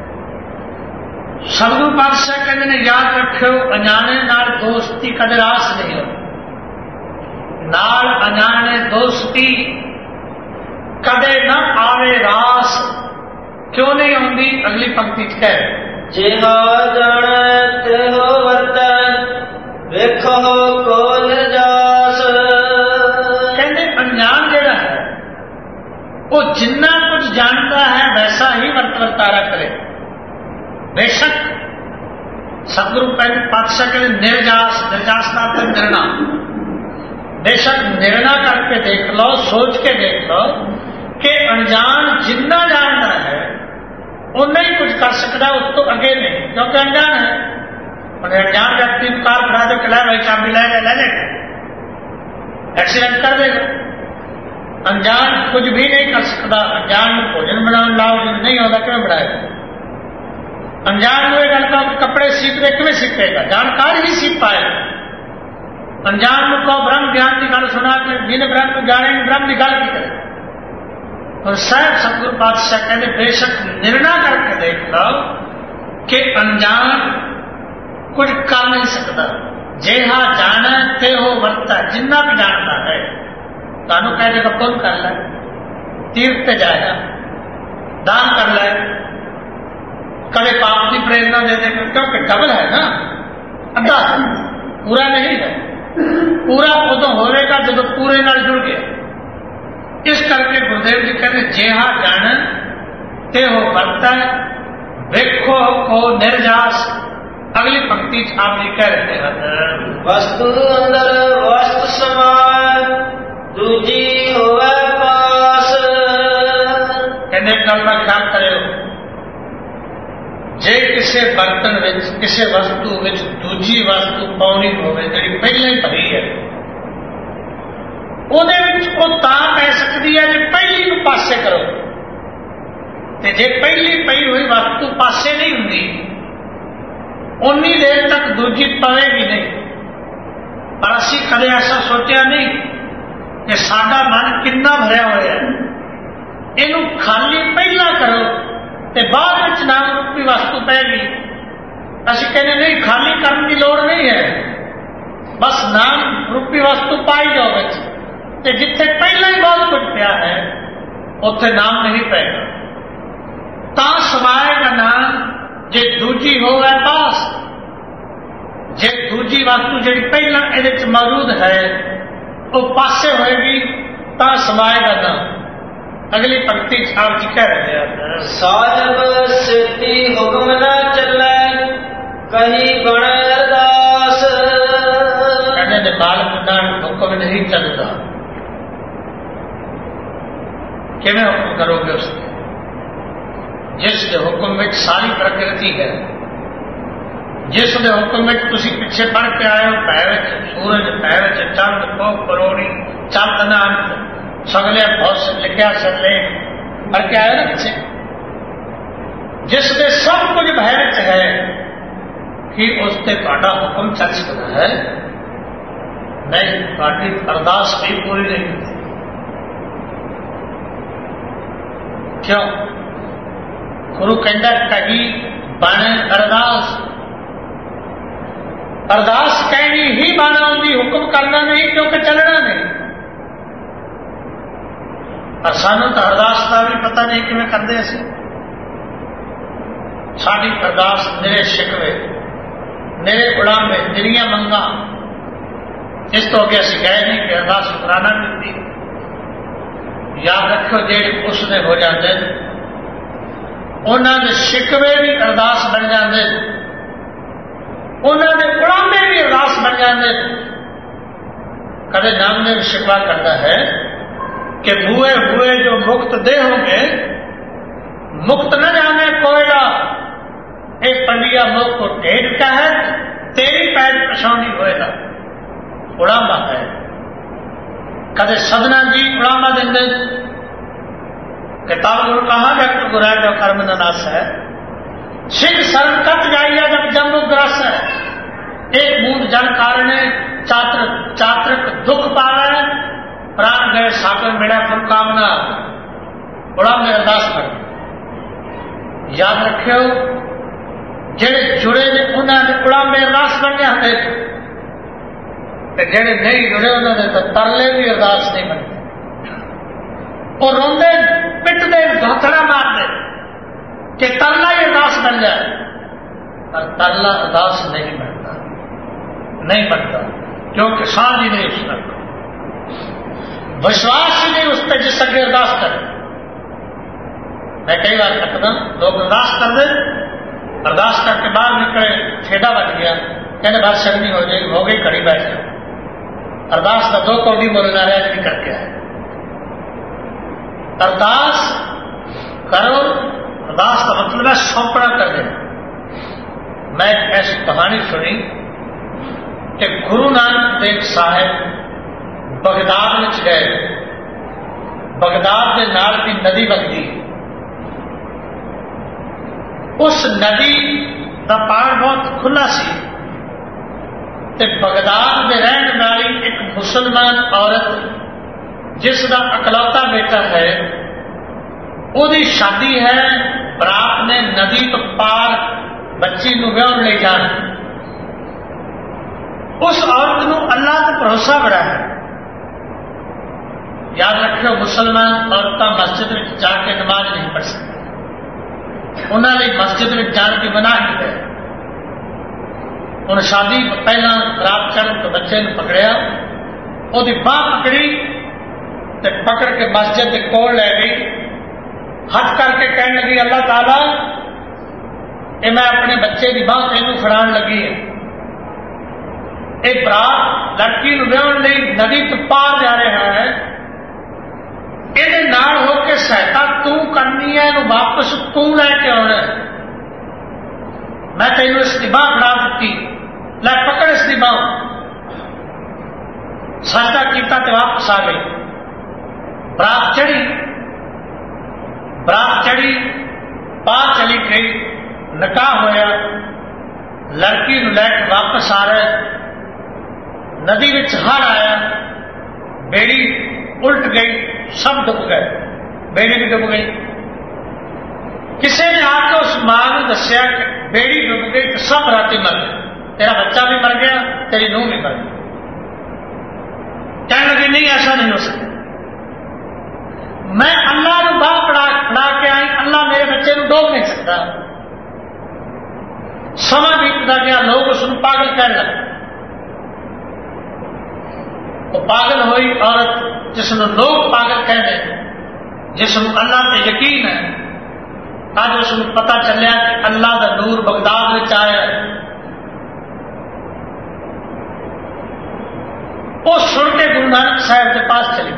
सतगुरु पातशाह कहते ने याद रखियो, अनजाने नाल दोस्ती कदे रास नहीं हो। नाल अनजाने दोस्ती कदे न आवे रास। क्यों नहीं आती? अगली पंक्ति च कह, जिहा जाने तिहो वर्तै, वेखो को निर्जास। कहते अनजान जिहड़ा है वो जिन्ना कुछ जानता है वैसा ही वर्तारा करे। बेशक सतगुरु पातशाह कहते निर्जास, निर्जास का अर्थ निर्णा। बेशक निर्णय करके देख लो, सोच के देख लो कि अनजान जिन्ना जानता है उन्ना ही कुछ कर सकता, उस तो अगे नहीं, क्योंकि अनजान है। और अनजान व्यक्ति को कार फड़ा दे, खिलाए भाई चाबी ले लेगा, एक्सीडेंट कर देगा। अनजान कुछ भी नहीं कर सकता। अनजान भोजन बनाने लाओ, नहीं होता क्यों बनाएगा? अनजान को गल का कपड़े सीख दे, किमें सीखेगा? जानकार ही सीख पाएगा। अनजान को ब्रह्म ज्ञान की गल सुना के जिन्हें ब्रह्म जाने ब्रह्म की गल की करे। और साहब सतगुरु पातशाह कहते बेशक निर्णय करके देख लो कि अनजान कुछ कर नहीं सकता। जेहा जाना ते हो वर्ता, जिन्ना भी जानता है तानू कह देगा पुण्य कर ले, तीर्थ पे जाएगा, दान कर ले, कभी पाप की प्रेरणा दे देगा, क्योंकि डबल है ना, अद्धा है, पूरा नहीं है। पूरा उदो होगा जो पूरे नाल जुड़ गया। इस करके गुरुदेव जी कहते जेहा जान ते हो वर्ता, वेखो को निर्जास। अगली पंक्ति आप जी कह रहे हैं, वस्तु अंदर वस्तु समाय, दूजी होवे पास। कहने गल का ख्याल करो, जे किसी बर्तन विच, किसी वस्तु विच दूजी वस्तु पाउनी होवे जिहड़ी पहले ही भरी है, ਉਹਦੇ ਵਿੱਚ ਉਹ ਤਾਂ ਪੈ ਸਕਦੀ ਹੈ ਜੇ ਪਹਿਲੀ ਨੂੰ ਪਾਸੇ ਕਰੋ। ਤੇ ਜੇ ਪਹਿਲੀ ਪਈ ਹੋਈ ਵਸਤੂ ਪਾਸੇ ਨਹੀਂ ਹੁੰਦੀ, ਉਨੀ ਦੇਰ ਤੱਕ ਦੂਜੀ ਪਵੇਗੀ ਨਹੀਂ। ਪਰ ਅਸੀਂ ਕਦੇ ਐਸਾ ਸੋਚਿਆ ਨਹੀਂ ਕਿ ਸਾਡਾ ਮਨ ਕਿੰਨਾ ਭਰਿਆ ਹੋਇਆ ਹੈ, ਇਹਨੂੰ ਖਾਲੀ ਪਹਿਲਾਂ ਕਰੋ ਤੇ ਬਾਅਦ ਵਿੱਚ ਨਾਮ ਰੂਪੀ ਵਸਤੂ ਪਏਗੀ। ਅਸੀਂ ਕਹਿੰਦੇ ਨਹੀਂ, ਖਾਲੀ ਕਰਨ ਦੀ ਲੋੜ ਨਹੀਂ ਹੈ, ਬਸ ਨਾਮ ਰੂਪੀ ਵਸਤੂ ਪਾਈ ਜਾਓ ਵਿੱਚ। ਤੇ ਜਿੱਥੇ ਪਹਿਲਾਂ ਹੀ ਬਹੁਤ ਕੁਝ ਪਿਆ ਹੈ ਉੱਥੇ ਨਾਮ ਨਹੀਂ ਪਏਗਾ। ਤਾਂ ਸਮਾਏਗਾ ਨਾਮ ਜੇ ਦੂਜੀ ਹੋਵੇ ਪਾਸ। जे दूजी वस्तु जी पहला ये मौजूद है वो पासे होएगी तो समाएगा ना। अगली पंक्ति आप जी कह रहे हैं, साजब सिद्धि हुक्म न चले कहीं बण अरदास। कहने बालक ना हुक्म नहीं चलता, किवें हुक्म करोगे उसने जिस हुक्म में सारी प्रकृति है, जिस हुक्म में तुम पिछे पढ़ के आए हो, पैर सूरज पैर चंद को करोड़ी चंद अंत सगले बहुत लिखा सगले पढ़ के आए ना पिछे, जिसमें सब कुछ भैरत है कि उसने ਤੁਹਾਡਾ हुक्म चल सकता है नहीं, ਤੁਹਾਡੀ अरदास भी पूरी नहीं होती। क्यों? गुरु कहता कही बण अरदास, अरदास कहनी ही बाना होंगी, हुक्म करना नहीं, क्योंकि चलना नहीं। और सानू तो अरदास का भी पता नहीं किवें करते असीं। साडी अरदास निरे शिकवे, निरे उड़ामे, निरिया मंगा, इस तो अगे असीं गए नहीं कि अरदास शुकराना मिलती। याद रखो जेड़े उसने हो जाते उन्होंने शिकवे भी अरदास बन जाते, उन्होंने उड़ामे भी अरदास बन जाते। कदे नामदेव शिकवा करता है कि बुए हुए जो मुक्त दे होंगे, मुक्त न जाने कोयला एक पंडिया मुख को टेढ़ का है, तेरी पैर पछानी होएगा, उड़ामा है। कदे सदना जी उड़ामा देंगे, किताब गुरु कहा डॉक्टर गुराय जो कर्म नाश है, सिंह शरण कट जाइया जब जम्मू ग्रस है, एक बूंद जल कारणे चात्रक दुख पावे, प्राण गए सागर मेरा फुल कामना, बड़ा में अरदास कर। याद रखियो जेड़े जुड़े ने उन्होंने बड़ा में अरदास बन जाते, जेड़े नहीं जुड़े उन्होंने तो तरले भी अरदास नहीं बनते। वो रोंदे पिटते धोथड़ा मारते कि तरला ही अरदास बन जाए, और तरला अरदास नहीं बनता, नहीं बनता, क्योंकि साध ही नहीं उसका, विश्वास ही नहीं उस पर जिस अगे अरदास करे। मैं कई बार कहता लोग अरदास कर दे, अरदास करके बाहर निकले, ठेडा बच गया, कहने बात शर्मी हो जाएगी, हो गई खड़ी बैठ जाए, अरदास का 2 कौड़ी बोलना रहे नहीं करके आए। अरदास करो, अरदास का मतलब है सौंपना कर देना। मैं एक ऐसी कहानी सुनी कि गुरु नानक देव साहब बगदाद में गए, बगदाद के नाल की नदी बगदी, उस नदी का पार बहुत खुला सी, ते बगदाद में रहने वाली एक मुसलमान औरत जिसका अकलौता बेटा है, उसकी शादी है, बरात ने नदी तो पार बच्ची नूं व्याह ले जान। उस औरत नूं अल्लाह तो भरोसा बड़ा है। याद रखियो मुसलमान औरतां मस्जिद में जाके नमाज नहीं पढ़ सकती, उन्होंने मस्जिद में जाने की मनाही है। उन शादी पहला रात चढ़ तो बच्चे ने पकड़िया, उसकी बांह पकड़ी ते पकड़ के मस्जिद के कोल ले गई, हथ करके कहने लगी अल्लाह ताला ये मैं अपने बच्चे की बांह तेनू फड़ान लगी है। एक बरात लड़की व्याहण लई नदी तो पार जा रहा है, ये नाल होकर सहायता तू करनी है, इनू वापस तू लैके आना है। मैं तेन इसकी बांह फड़ा दी, लै पकड़ इसकी बांह, सजदा किया तो वापस आ गई। बरात चढ़ी पार चली गई, निकाह होया, लड़की लैके वापस आ रहे, नदी में हड़ आया, बेड़ी उल्ट गई, सब डुब गए, बेड़ी भी डुब गई। किसी ने आकर उस मां ने दसिया कि बेड़ी डुब गई तो सब राती मर गए, तेरा बच्चा भी मर गया, तेरी नूह भी मर गई। कहने लगी नहीं ऐसा नहीं हो सकता, मैं अल्लाह को बाह पड़ा के आई, अल्लाह मेरे बच्चे को डोब नहीं सकता। ਸਮਾਂ ਬੀਤਦਾ ਗਿਆ, ਲੋਕ ਉਸ ਨੂੰ ਪਾਗਲ ਕਹਿਣ ਲੱਗੇ। ਉਹ ਪਾਗਲ ਹੋਈ ਔਰਤ ਜਿਸ ਨੂੰ ਲੋਕ ਪਾਗਲ ਕਹਿੰਦੇ, ਜਿਸ ਨੂੰ ਅੱਲਾ ਤੇ ਯਕੀਨ ਹੈ, ਅੱਜ ਉਸ ਨੂੰ ਪਤਾ ਚੱਲਿਆ ਕਿ ਅੱਲਾ ਦਾ ਨੂਰ ਬਗਦਾਦ ਵਿੱਚ ਆਇਆ। ਉਹ ਸੁਣ ਕੇ ਗੁਰੂ ਨਾਨਕ ਸਾਹਿਬ ਦੇ ਪਾਸ ਚਲੀ।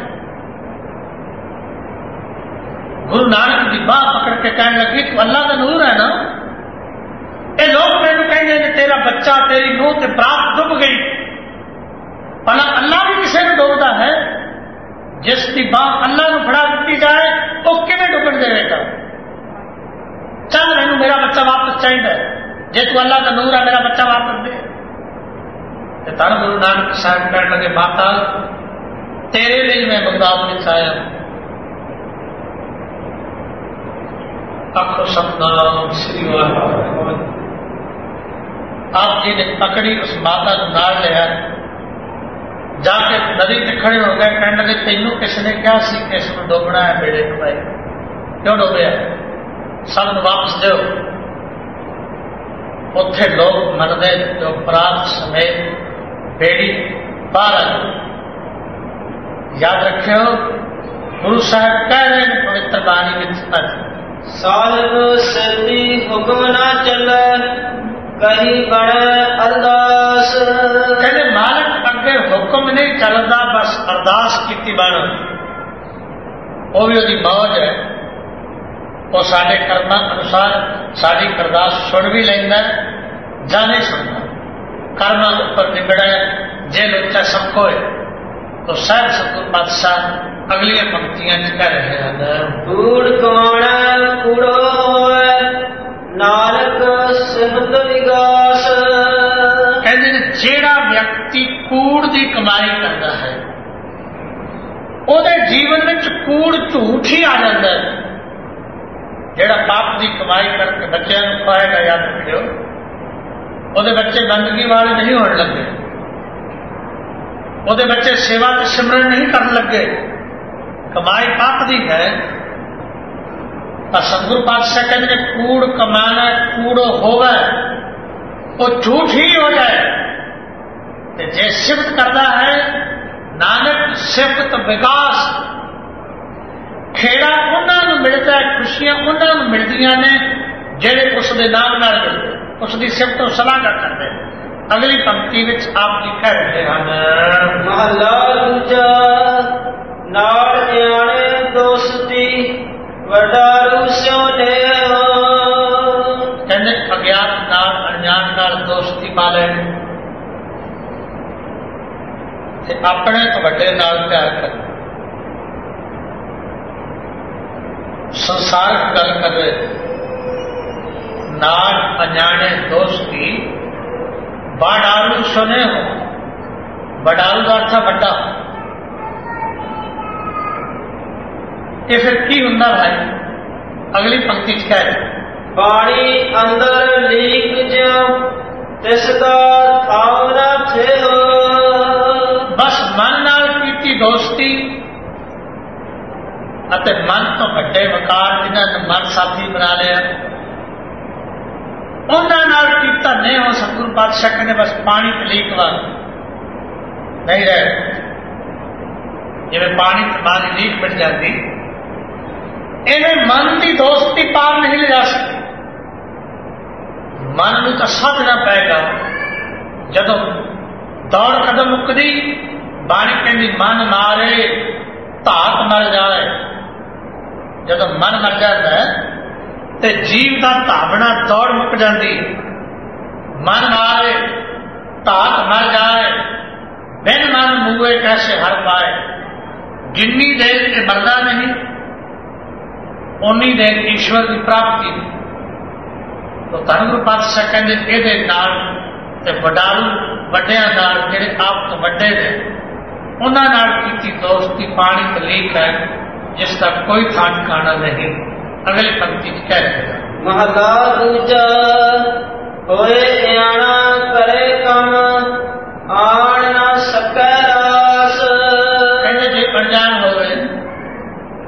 ਗੁਰੂ ਨਾਨਕ ਦੀ ਬਾਹ ਪਕੜ ਕੇ ਕਹਿਣ ਲੱਗੀ, ਤੂੰ ਅੱਲਾ ਦਾ ਨੂਰ ਹੈ ਨਾ? ਇਹ ਲੋਕ ਮੈਨੂੰ ਕਹਿੰਦੇ ਨੇ ਤੇਰਾ ਬੱਚਾ, ਤੇਰੀ ਨੂੰਹ ਤੇ ਬਰਾਤ ਡੁੱਬ ਗਈ। ਭਲਾ ਅੱਲਾ ਵੀ ਕਿਸੇ ਨੂੰ ਡੁੱਬਦਾ ਹੈ? ਜਿਸ ਦੀ ਬਾਹ ਅੱਲਾ ਨੂੰ ਫੜਾ ਦਿੱਤੀ ਜਾਏ ਉਹ ਕਿਵੇਂ ਡੁੱਬਣ ਦੇਵੇਗਾ? ਚੱਲ, ਮੈਨੂੰ ਮੇਰਾ ਬੱਚਾ ਵਾਪਸ ਚਾਹੀਦਾ ਹੈ। ਜੇ ਤੂੰ ਅੱਲਾ ਦਾ ਨੂਰ ਹੈ, ਮੇਰਾ ਬੱਚਾ ਵਾਪਸ ਦੇ। ਤੇ ਧੰਨ ਗੁਰੂ ਨਾਨਕ ਸਾਹਿਬ ਕਹਿਣ ਲੱਗੇ, ਮਾਤਾ ਤੇਰੇ ਲਈ ਮੈਂ ਬਗਦਾਦ ਵਿੱਚ ਆਇਆ। ਆਖੋ ਸਤਨਾਮ ਸ੍ਰੀ ਵਾਹਿਗੁਰੂ। ਆਪ ਜੀ ਨੇ ਪਕੜੀ ਉਸ ਮਾਤਾ ਨੂੰ ਨਾਲ ਲਿਆ, ਜਾ ਕੇ ਨਦੀ ਤੇ ਖੜੇ ਹੋ ਗਏ। ਕਹਿਣ ਲੱਗੇ, ਤੈਨੂੰ ਕਿਸ ਨੇ ਕਿਹਾ ਸੀ ਕਿ ਇਸ ਨੂੰ ਡੋਬਣਾ ਹੈ? ਬੇੜੇ ਨੂੰ ਭਾਈ ਕਿਉਂ ਡੋਬਿਆ? ਸਭ ਨੂੰ ਵਾਪਸ ਦਿਓ। ਉੱਥੇ ਲੋਕ ਮੰਨਦੇ ਜੋ ਬਰਾਤ ਸਮੇਤ ਬੇੜੀ ਬਾਹਰ ਆ ਗਈ। ਯਾਦ ਰੱਖਿਓ, ਗੁਰੂ ਸਾਹਿਬ ਕਹਿ ਰਹੇ ਨੇ ਪਵਿੱਤਰ ਬਾਣੀ ਵਿੱਚ, ਅੱਜ ਸਾਹਿਬ ਸਦੀ ਹੁਕਮ ਨਾ ਚੱਲੇ, ਕਹੀ ਬਣੇ ਅਰਦਾਸ। ਕਹਿੰਦੇ ਮਾਲਕ ਅੱਗੇ ਹੁਕਮ ਨਹੀਂ ਚੱਲਦਾ, ਬਸ ਅਰਦਾਸ ਕੀਤੀ ਬਣ। ਉਹ ਵੀ ਉਹਦੀ ਮੌਜ ਹੈ। ਉਹ ਸਾਡੇ ਕਰਮਾਂ ਅਨੁਸਾਰ ਸਾਡੀ ਅਰਦਾਸ ਸੁਣ ਵੀ ਲੈਂਦਾ ਜਾਂ ਨਹੀਂ ਸੁਣਦਾ। ਕਰਮਾਂ ਉੱਪਰ ਨਿਬੜਾ ਜੇ ਲੋਚਾ ਸਭ ਕੋਏ। तो ਸਾਹਿਬ ਸਤਿਗੁਰ ਪਾਤਸ਼ਾਹ ਅਗਲੀਆਂ ਪੰਕਤੀਆਂ ਚ ਕਹਿ ਰਹੇ ਹਨ, ਕੂੜ ਕਮਾਣਾ ਕੂੜੋ ਹੋਵੇ, ਨਾਨਕ ਸਿਮਤ ਵਿਗਾਸ। ਕਹਿੰਦੇ ਨੇ ਜਿਹੜਾ ਵਿਅਕਤੀ ਕੂੜ ਦੀ ਕਮਾਈ ਕਰਦਾ ਹੈ, ਉਹਦੇ ਜੀਵਨ ਵਿੱਚ ਕੂੜ ਝੂਠ ਹੀ ਆ ਜਾਂਦਾ ਹੈ। ਜਿਹੜਾ ਪਾਪ ਦੀ ਕਮਾਈ ਕਰਕੇ ਬੱਚਿਆਂ ਨੂੰ ਖਵਾਏਗਾ, ਯਾਦ ਰੱਖਿਓ, ਉਹਦੇ ਬੱਚੇ ਬੰਦਗੀ ਵਾਲੇ ਨਹੀਂ ਹੋਣ ਲੱਗੇ, ਉਹਦੇ ਬੱਚੇ ਸੇਵਾ ਤੇ ਸਿਮਰਨ ਨਹੀਂ ਕਰਨ ਲੱਗੇ। ਕਮਾਈ ਪਾਪ ਦੀ ਹੈ। ਤਾਂ ਸਤਿਗੁਰੂ ਪਾਤਸ਼ਾਹ ਕਹਿੰਦੇ ਨੇ ਕੂੜ ਕਮਾਣਾ ਕੂੜੋ ਹੋਵੇ, ਉਹ ਝੂਠ ਹੀ ਹੋ ਜਾਏ। ਤੇ ਜੇ ਸਿਫਤ ਕਰਦਾ ਹੈ, ਨਾਨਕ ਸਿਫਤ ਵਿਕਾਸ, ਖੇੜਾ ਉਹਨਾਂ ਨੂੰ ਮਿਲਦਾ ਹੈ, ਖੁਸ਼ੀਆਂ ਉਹਨਾਂ ਨੂੰ ਮਿਲਦੀਆਂ ਨੇ ਜਿਹੜੇ ਉਸ ਦੇ ਨਾਮ ਨਾਲ ਮਿਲਦੇ, ਉਸ ਦੀ ਸਿਫਤ ਤੋਂ ਸਲਾਘਾ ਕਰਦੇ। ਅਗਲੀ ਪੰਕਤੀ ਵਿੱਚ ਆਪ ਜੀ ਕਹਿ ਰਹੇ ਹਨ, ਮਹਲਾ ਦੂਜਾ, ਨਾਲ ਨਿਆਣੇ ਦੋਸਤੀ ਵਡਾਰੂ ਸਿਉ ਨੇਹ। ਕਹਿੰਦੇ ਅਗਿਆਤ ਨਾਲ ਅਣਜਾਣ ਨਾਲ ਦੋਸਤੀ ਪਾ ਲੈਣ ਤੇ ਆਪਣੇ ਤੋਂ ਵੱਡੇ ਨਾਲ ਪਿਆਰ ਕਰਨਾ। ਸੰਸਾਰਕ ਗੱਲ ਕਰੇ, ਨਾਲ ਅਣਜਾਣੇ ਦੋਸਤੀ ਵਡਾਰੂ ਸੁਨੇ ਹੋ। ਵਡਾਰੂ ਦਾ ਅਰਥ ਵੱਡਾ। ਇਹ ਫਿਰ ਕੀ ਹੁੰਦਾ ਭਾਈ? ਅਗਲੀ ਪੰਕਤੀ ਚ ਕਹਿ ਰਹੇ, ਬਾਣੀ ਅੰਦਰ ਲੀਕ ਜਿਉ ਤਿਸ ਦਾ ਥਾਉ ਨਾ ਥਿਓ। ਬਸ ਮਨ ਨਾਲ ਕੀਤੀ ਦੋਸਤੀ ਅਤੇ ਮਨ ਤੋਂ ਵੱਡੇ ਵਕਾਰ ਜਿਨ੍ਹਾਂ ਨੂੰ ਮਨ ਸਾਥੀ ਬਣਾ ਲਿਆ, ਉਹਨਾਂ ਨਾਲ ਕੀਤਾ ਨਹੀਂ ਹੋ। ਸਤਿਗੁਰੂ ਪਾਤਸ਼ਾਹ ਕਹਿੰਦੇ ਬਸ ਪਾਣੀ ਤੇ ਲੀਕ ਵਾਂਗ ਨਹੀਂ ਰਹੇ। ਜਿਵੇਂ ਪਾਣੀ ਤੇ ਪਾਣੀ ਲੀਕ ਮਿਟ ਜਾਂਦੀ, ਇਹਨੇ ਮਨ ਦੀ ਦੋਸਤੀ ਪਾਰ ਨਹੀਂ ਲਿਜਾ ਸਕਦੀ। ਮਨ ਨੂੰ ਤਾਂ ਸਾਧਨਾ ਪਏਗਾ। ਜਦੋਂ ਦੌੜ ਕਦਮ ਮੁੱਕਦੀ, ਬਾਣੀ ਕਹਿੰਦੀ ਮਨ ਮਾਰੇ ਧਾਤ ਮਰ ਜਾਏ। ਜਦੋਂ ਮਨ ਮਰ ਜਾਂਦਾ ਤੇ ਜੀਵ ਦਾ ਧਾਵਣਾ ਦੌੜ ਮੁੱਕ ਜਾਂਦੀ। ਮਨ ਮਾਰੇ ਧਾਤ ਮਰ ਜਾਏ, ਬਿਨ ਮਨ ਮੂਏ ਕੈਸੇ ਹਰ ਪਾਏ। ਜਿੰਨੀ ਦੇਰ ਇਹ ਮਰਦਾ ਨਹੀਂ, ਉਨੀ ਦੇਰ ਈਸ਼ਵਰ ਦੀ ਪ੍ਰਾਪਤੀ। ਤਾਂ ਧੰਨ ਗੁਰੂ ਪਾਤਸ਼ਾਹ ਕਹਿੰਦੇ ਇਹਦੇ ਨਾਲ ਤੇ ਵਡਾਰੂ ਵੱਡਿਆਂ ਨਾਲ, ਜਿਹੜੇ ਆਪ ਤੋਂ ਵੱਡੇ ਨੇ, ਉਹਨਾਂ ਨਾਲ ਕੀਤੀ ਦੋਸਤੀ ਪਾਣੀ ਤੇ ਲੀਕ ਹੈ, ਜਿਸ ਦਾ ਕੋਈ ਥਾਂ ਠਿਕਾਣਾ ਨਹੀਂ। ਅਗਲੀ ਪੰਕਤੀ ਚ ਕਹਿ ਰਹੇ, ਮਹਲਾ ਦੂਜਾ, ਹੋਏ ਇਆਣਾ ਕਰੇ ਕੰਮ ਆਣ ਨਾ ਸਕੈ ਰਾਸ। ਕਹਿੰਦੇ ਜੇ ਅਣਜਾਣ ਹੋਵੇ,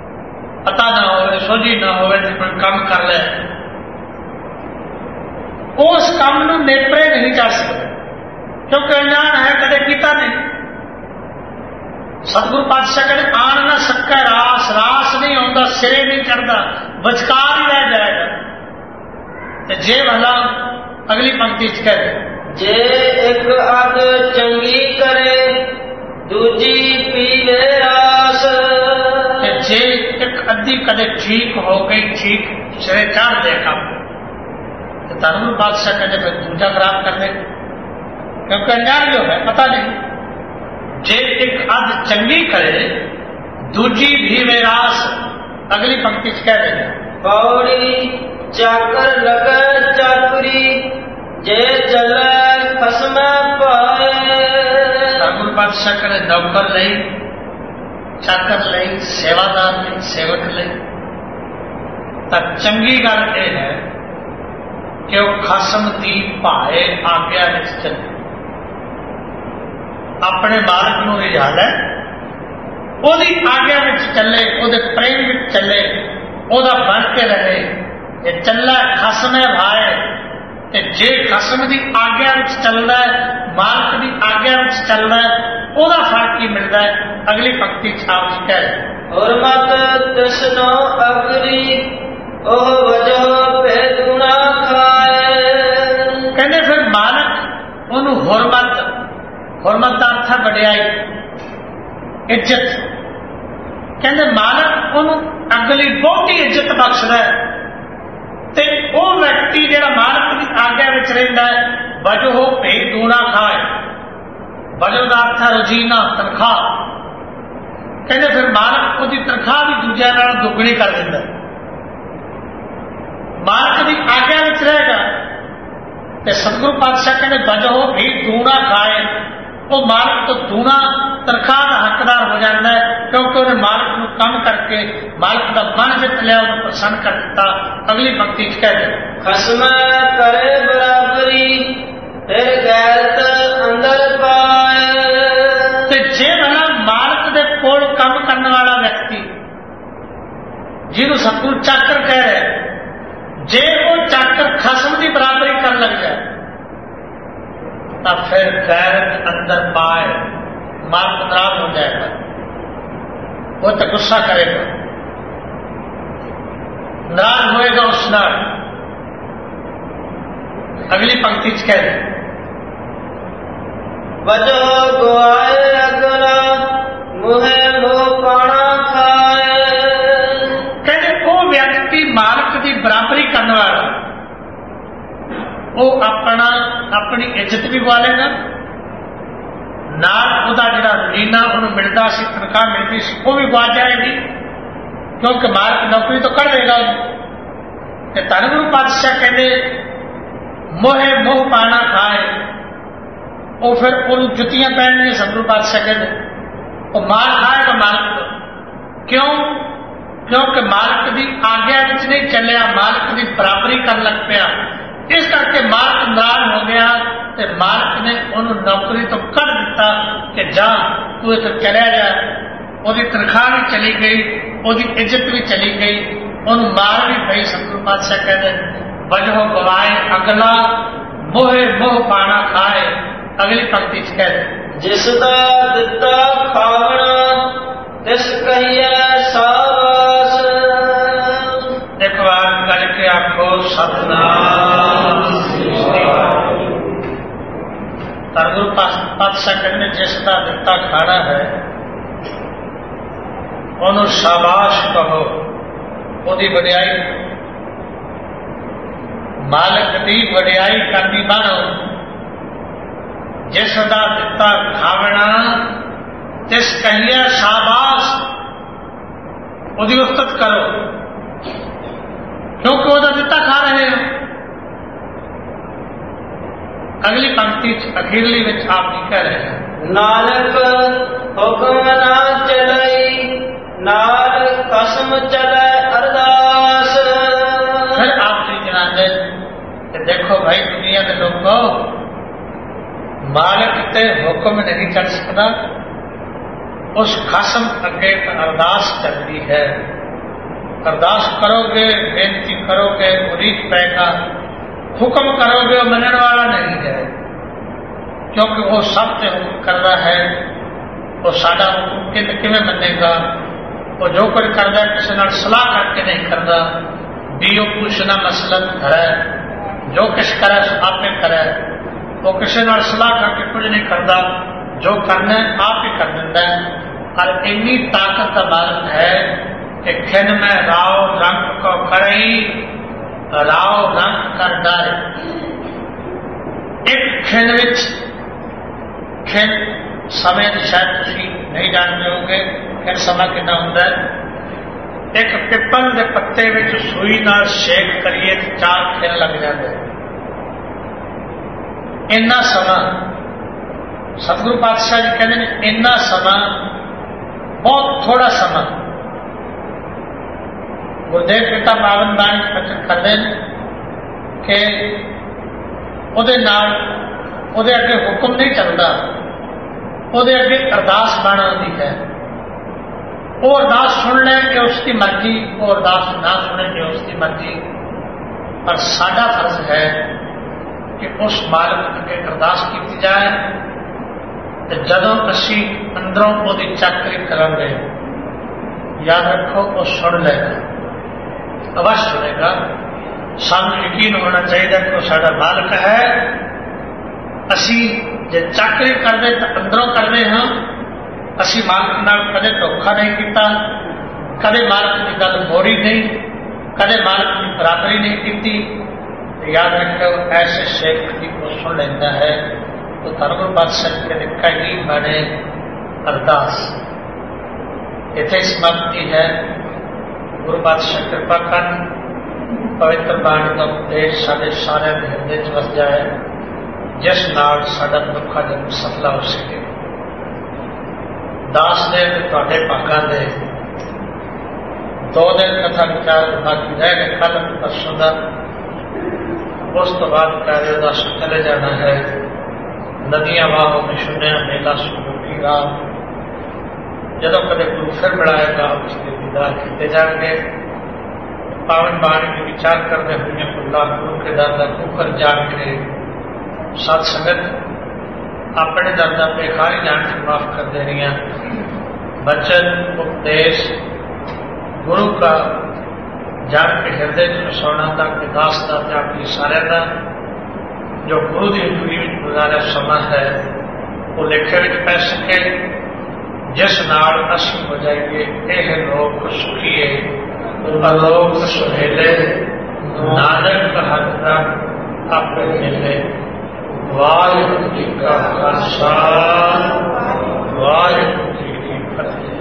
ਪਤਾ ਨਾ ਹੋਵੇ, ਸੋਝੀ ਨਾ ਹੋਵੇ ਤੇ ਕੋਈ ਕੰਮ ਕਰ ਲੈ उस काम नूं नेपरे नहीं जा सकते, क्योंकि अनजान है, कदे कीता नहीं। सतगुरु पातशाह कहते आन ना सकै रास, रास नहीं आउंदा, सिरे नहीं चढ़दा, विचकार ही रह जाएगा। ते जे भला अगली पंक्ति च कहते जे एक अग चंगी करे दूजी पीले रास, जे एक अद्धी कदे ठीक हो गई, ठीक सिरे चढ़ दे काम, तो धर्म बादशाह कहते फिर दूजा खराब कर दे, क्योंकि अनजान जो है पता नहीं। जे एक अध चंगी करे दूजी भी विरास, अगली पंक्ति च कह देना पौड़ी चाकर लगे चाकरी, जे चले खसम पाए। धर्म बादशाह करे नौकर लई, चाकर लई, सेवादार लई, सेवक लई, तब चंगी गल यह है कि वह खसम की भाए आग्या विच चले, अपने मालिक नूं रिझा लै, ओदी आग्या विच चले, ओदे प्रेम विच चले, ओदा बन के रहे। ये चला खसम भाए, ते जे खसम की आग्या विच चलदा है, मालिक की आग्या विच चलदा है, ओदा फल की मिलता है। अगली पंक्ति आप कह रहे और मत तृष्णो अगरी ओह वजह पे दूना खाए। कहते फिर मालिक ओनू हुरमत, हुरमत का अर्थ है वडियाई, इज्जत। कहते मालिक ओनू अगली बहुती इज्जत बख्शदा है, ते वह व्यक्ति जिहड़ा मालिक की आग्या विच रहिंदा है, वजह भेद दूना खाए। वजह का अर्थ है रोजीना तनख्वाह। कहते फिर मालिक उसकी तनख्वाह भी दूजिया नाल दुगनी कर दिंदा है। मालिक की आग्या विच रहेगा ते सतगुरु पातशाह कहते वजह भी दूना खाए, वो मालिक तो दूना तनख्वाह का हकदार हो जाता है, क्योंकि उन्हें मालिक को कम करके मालिक का मन जित लिया, उन्हें प्रसन्न कर दिता। अगली पंक्ति कह दे खसम करे बराबरी फिर गैरत अंदर पाए। ते जे भला मालिक दे कोल कम करने वाला व्यक्ति जिन्होंने सतगुरु चाकर कह रहे, जे वो चाकर खसम की बराबरी कर लग जाए, तब फिर गैरत अंदर पाए, मालिक नाराज हो जाएगा, वो तो गुस्सा करेगा, नाराज होएगा उस नाल। अगली पंक्ति कह दे वजह गुआए अगना मुहे मोह पाना खाए। कहते वो व्यक्ति मालिक की बराबरी करने वाला, वो अपनी इज्जत भी गवा लेगा, नाल उसका जिहड़ा रीना उन्हें मिलता सी, तनख्वाह मिलती सी, वो भी गवा जाएगी, क्योंकि मालिक नौकरी तो कर देगा। धन गुरु पातशाह कहते मोहे मोह पाना खाए, वो फिर उन जुतियां पहननी। सतगुरु पातशाह कहते वो माल खाएगा मालिक, क्यों? क्योंकि मालिक की आग्या विच नहीं चलिया, मालिक की बराबरी कर लग पिया, इस करके मालिक नाराज हो गया, तो मालिक ने उन्होंने नौकरी तो कर दिता कि जा तू इस चलिया जा। उसकी तनख्वाह भी चली गई, उसकी इज्जत भी चली गई, उन्होंने मार भी पई। सतगुरु पातशाह कहते वजह गवाए अगला मोहे मोह पाना खाए। अगली पंक्ति कहते जिसदा दिता खावना तिस कहिए सावास। एक बार करके आपको सतनाम। सतगुरु पातशाह कहते जिसदा दिता खाना है उन्होंने शाबाश कहो, ਉਹਦੀ ਵਡਿਆਈ ਮਾਲਕ ਦੀ ਵਡਿਆਈ ਕਰਨੀ ਬਣੋ। ਜਿਸ ਦਾ ਦਿੱਤਾ ਖਾਵਣਾ ਤਿਸ ਕਹੀਏ ਸ਼ਾਬਾਸ਼, ਉਹਦੀ ਉਸਤਤ ਕਰੋ, ਕਿਉਂਕਿ ਉਹਦਾ ਦਿੱਤਾ ਖਾ ਰਹੇ ਹੋ। ਅਗਲੀ ਪੰਕਤੀ ਅਖੀਰਲੀ ਵਿੱਚ ਆਪ ਕੀ ਕਹਿ ਰਹੇ ਹਨ ਨਾਨਕ ਹੁਕਮ ਨਾ ਚਲਈ नाल कसम चले अरदास। फिर आप जनाते कि देखो भाई दुनिया के लोगों, मालिक ते हुक्म नहीं चल सकता, उस कसम अगे अरदास चलती है। अरदास करोगे, बेनती करोगे, उरीक पैगा, हुक्म करोगे वो मनने वाला नहीं है, क्योंकि वो सब ते हुक्म करता है। वो साडा हुक्म किवें मनेगा? वो जो कुछ करता है किसी नाल सलाह करके नहीं करता। भी वो पूछना मसलन करे, जो कुछ करे आपे करे। वो किसी नाल सलाह करके कुछ नहीं करता, जो करना है आप ही कर देता है। और इन्नी ताकत का मालूम है कि खिन में राव रंग को करई, राव रंग कर डारे। एक खिन विच, खिन समय शायद तुम नहीं जानते होंगे खिन समा कितना होंगे। एक पिपल के पत्ते में सूई नाल शेक करिए तो 4 खिन लग जाते। इन्ना समा सतगुरु पातशाह जी कहते हैं, इन्ना समा बहुत थोड़ा समा। गुरुदेव पिता पावन बाणी कथन करते हैं कि उहदे नाल उहदे अगे हुक्म नहीं चलता, उहदे अगे अरदास बन आती है। वो अरदास सुन ले कि उसकी मर्जी, वो अरदास ना सुने कि उसकी मर्जी। पर साडा फर्ज है कि उस मालिक अगे अरदास की जाए। तो जदों असी अंदरों वो चाकरी करांगे, याद रखो वो सुन लेगा, अवश्य सुनेगा। सानू यकीन होना चाहिए कि वो साडा मालिक है। असी जे चाकरी करते तो अंदरों करते हाँ, असी मालिक नाल कदे धोखा नहीं किया, कदे मालिक की गल मोड़ी नहीं, कदे मालिक की बराबरी नहीं की। तो याद रखो ऐसे शेख की को सुन लेता है। तो धर्मगुरु पातशाह के लिखा ही बने अरदास इतने समाप्ति है। गुरु पातशाह कृपा कर पवित्र बाणी का उपदेश साढ़े सारे हृदय च वस जाए, जिस नाल साडा दुखा जन्म सफला हो सके। दास ने तुहाडे भागां दे 2 दिन कथा विचार बाकी रह गए, कल परसों का। उस तो बाद कार्य दास चले जाना है। नदियां वाहों में सुनिया मेला सुनोगी राम। जदों कदे गुरु फिर मिलाएगा उसके दीदार किए जाएंगे। पावन बाणी के विचार करते हुए खुला गुरु के दर का कुकर जान के सत संगत अपने दर का बेखारी जान के माफ कर दे रही। बचन उपदेश गुरु का जान के हृदय में सोना था कि दास का त्यागी सारे का जो गुरु की हजूरी में गुजारा समा है वो लेखे में पै सके, जिस नाल असी हो जाइए यह लोक सुखीए अलोक सुहेले, नानक हर तक आपे मिले। वाहिगुरू जी का खालसा, वाहिगुरू जी की फतेह।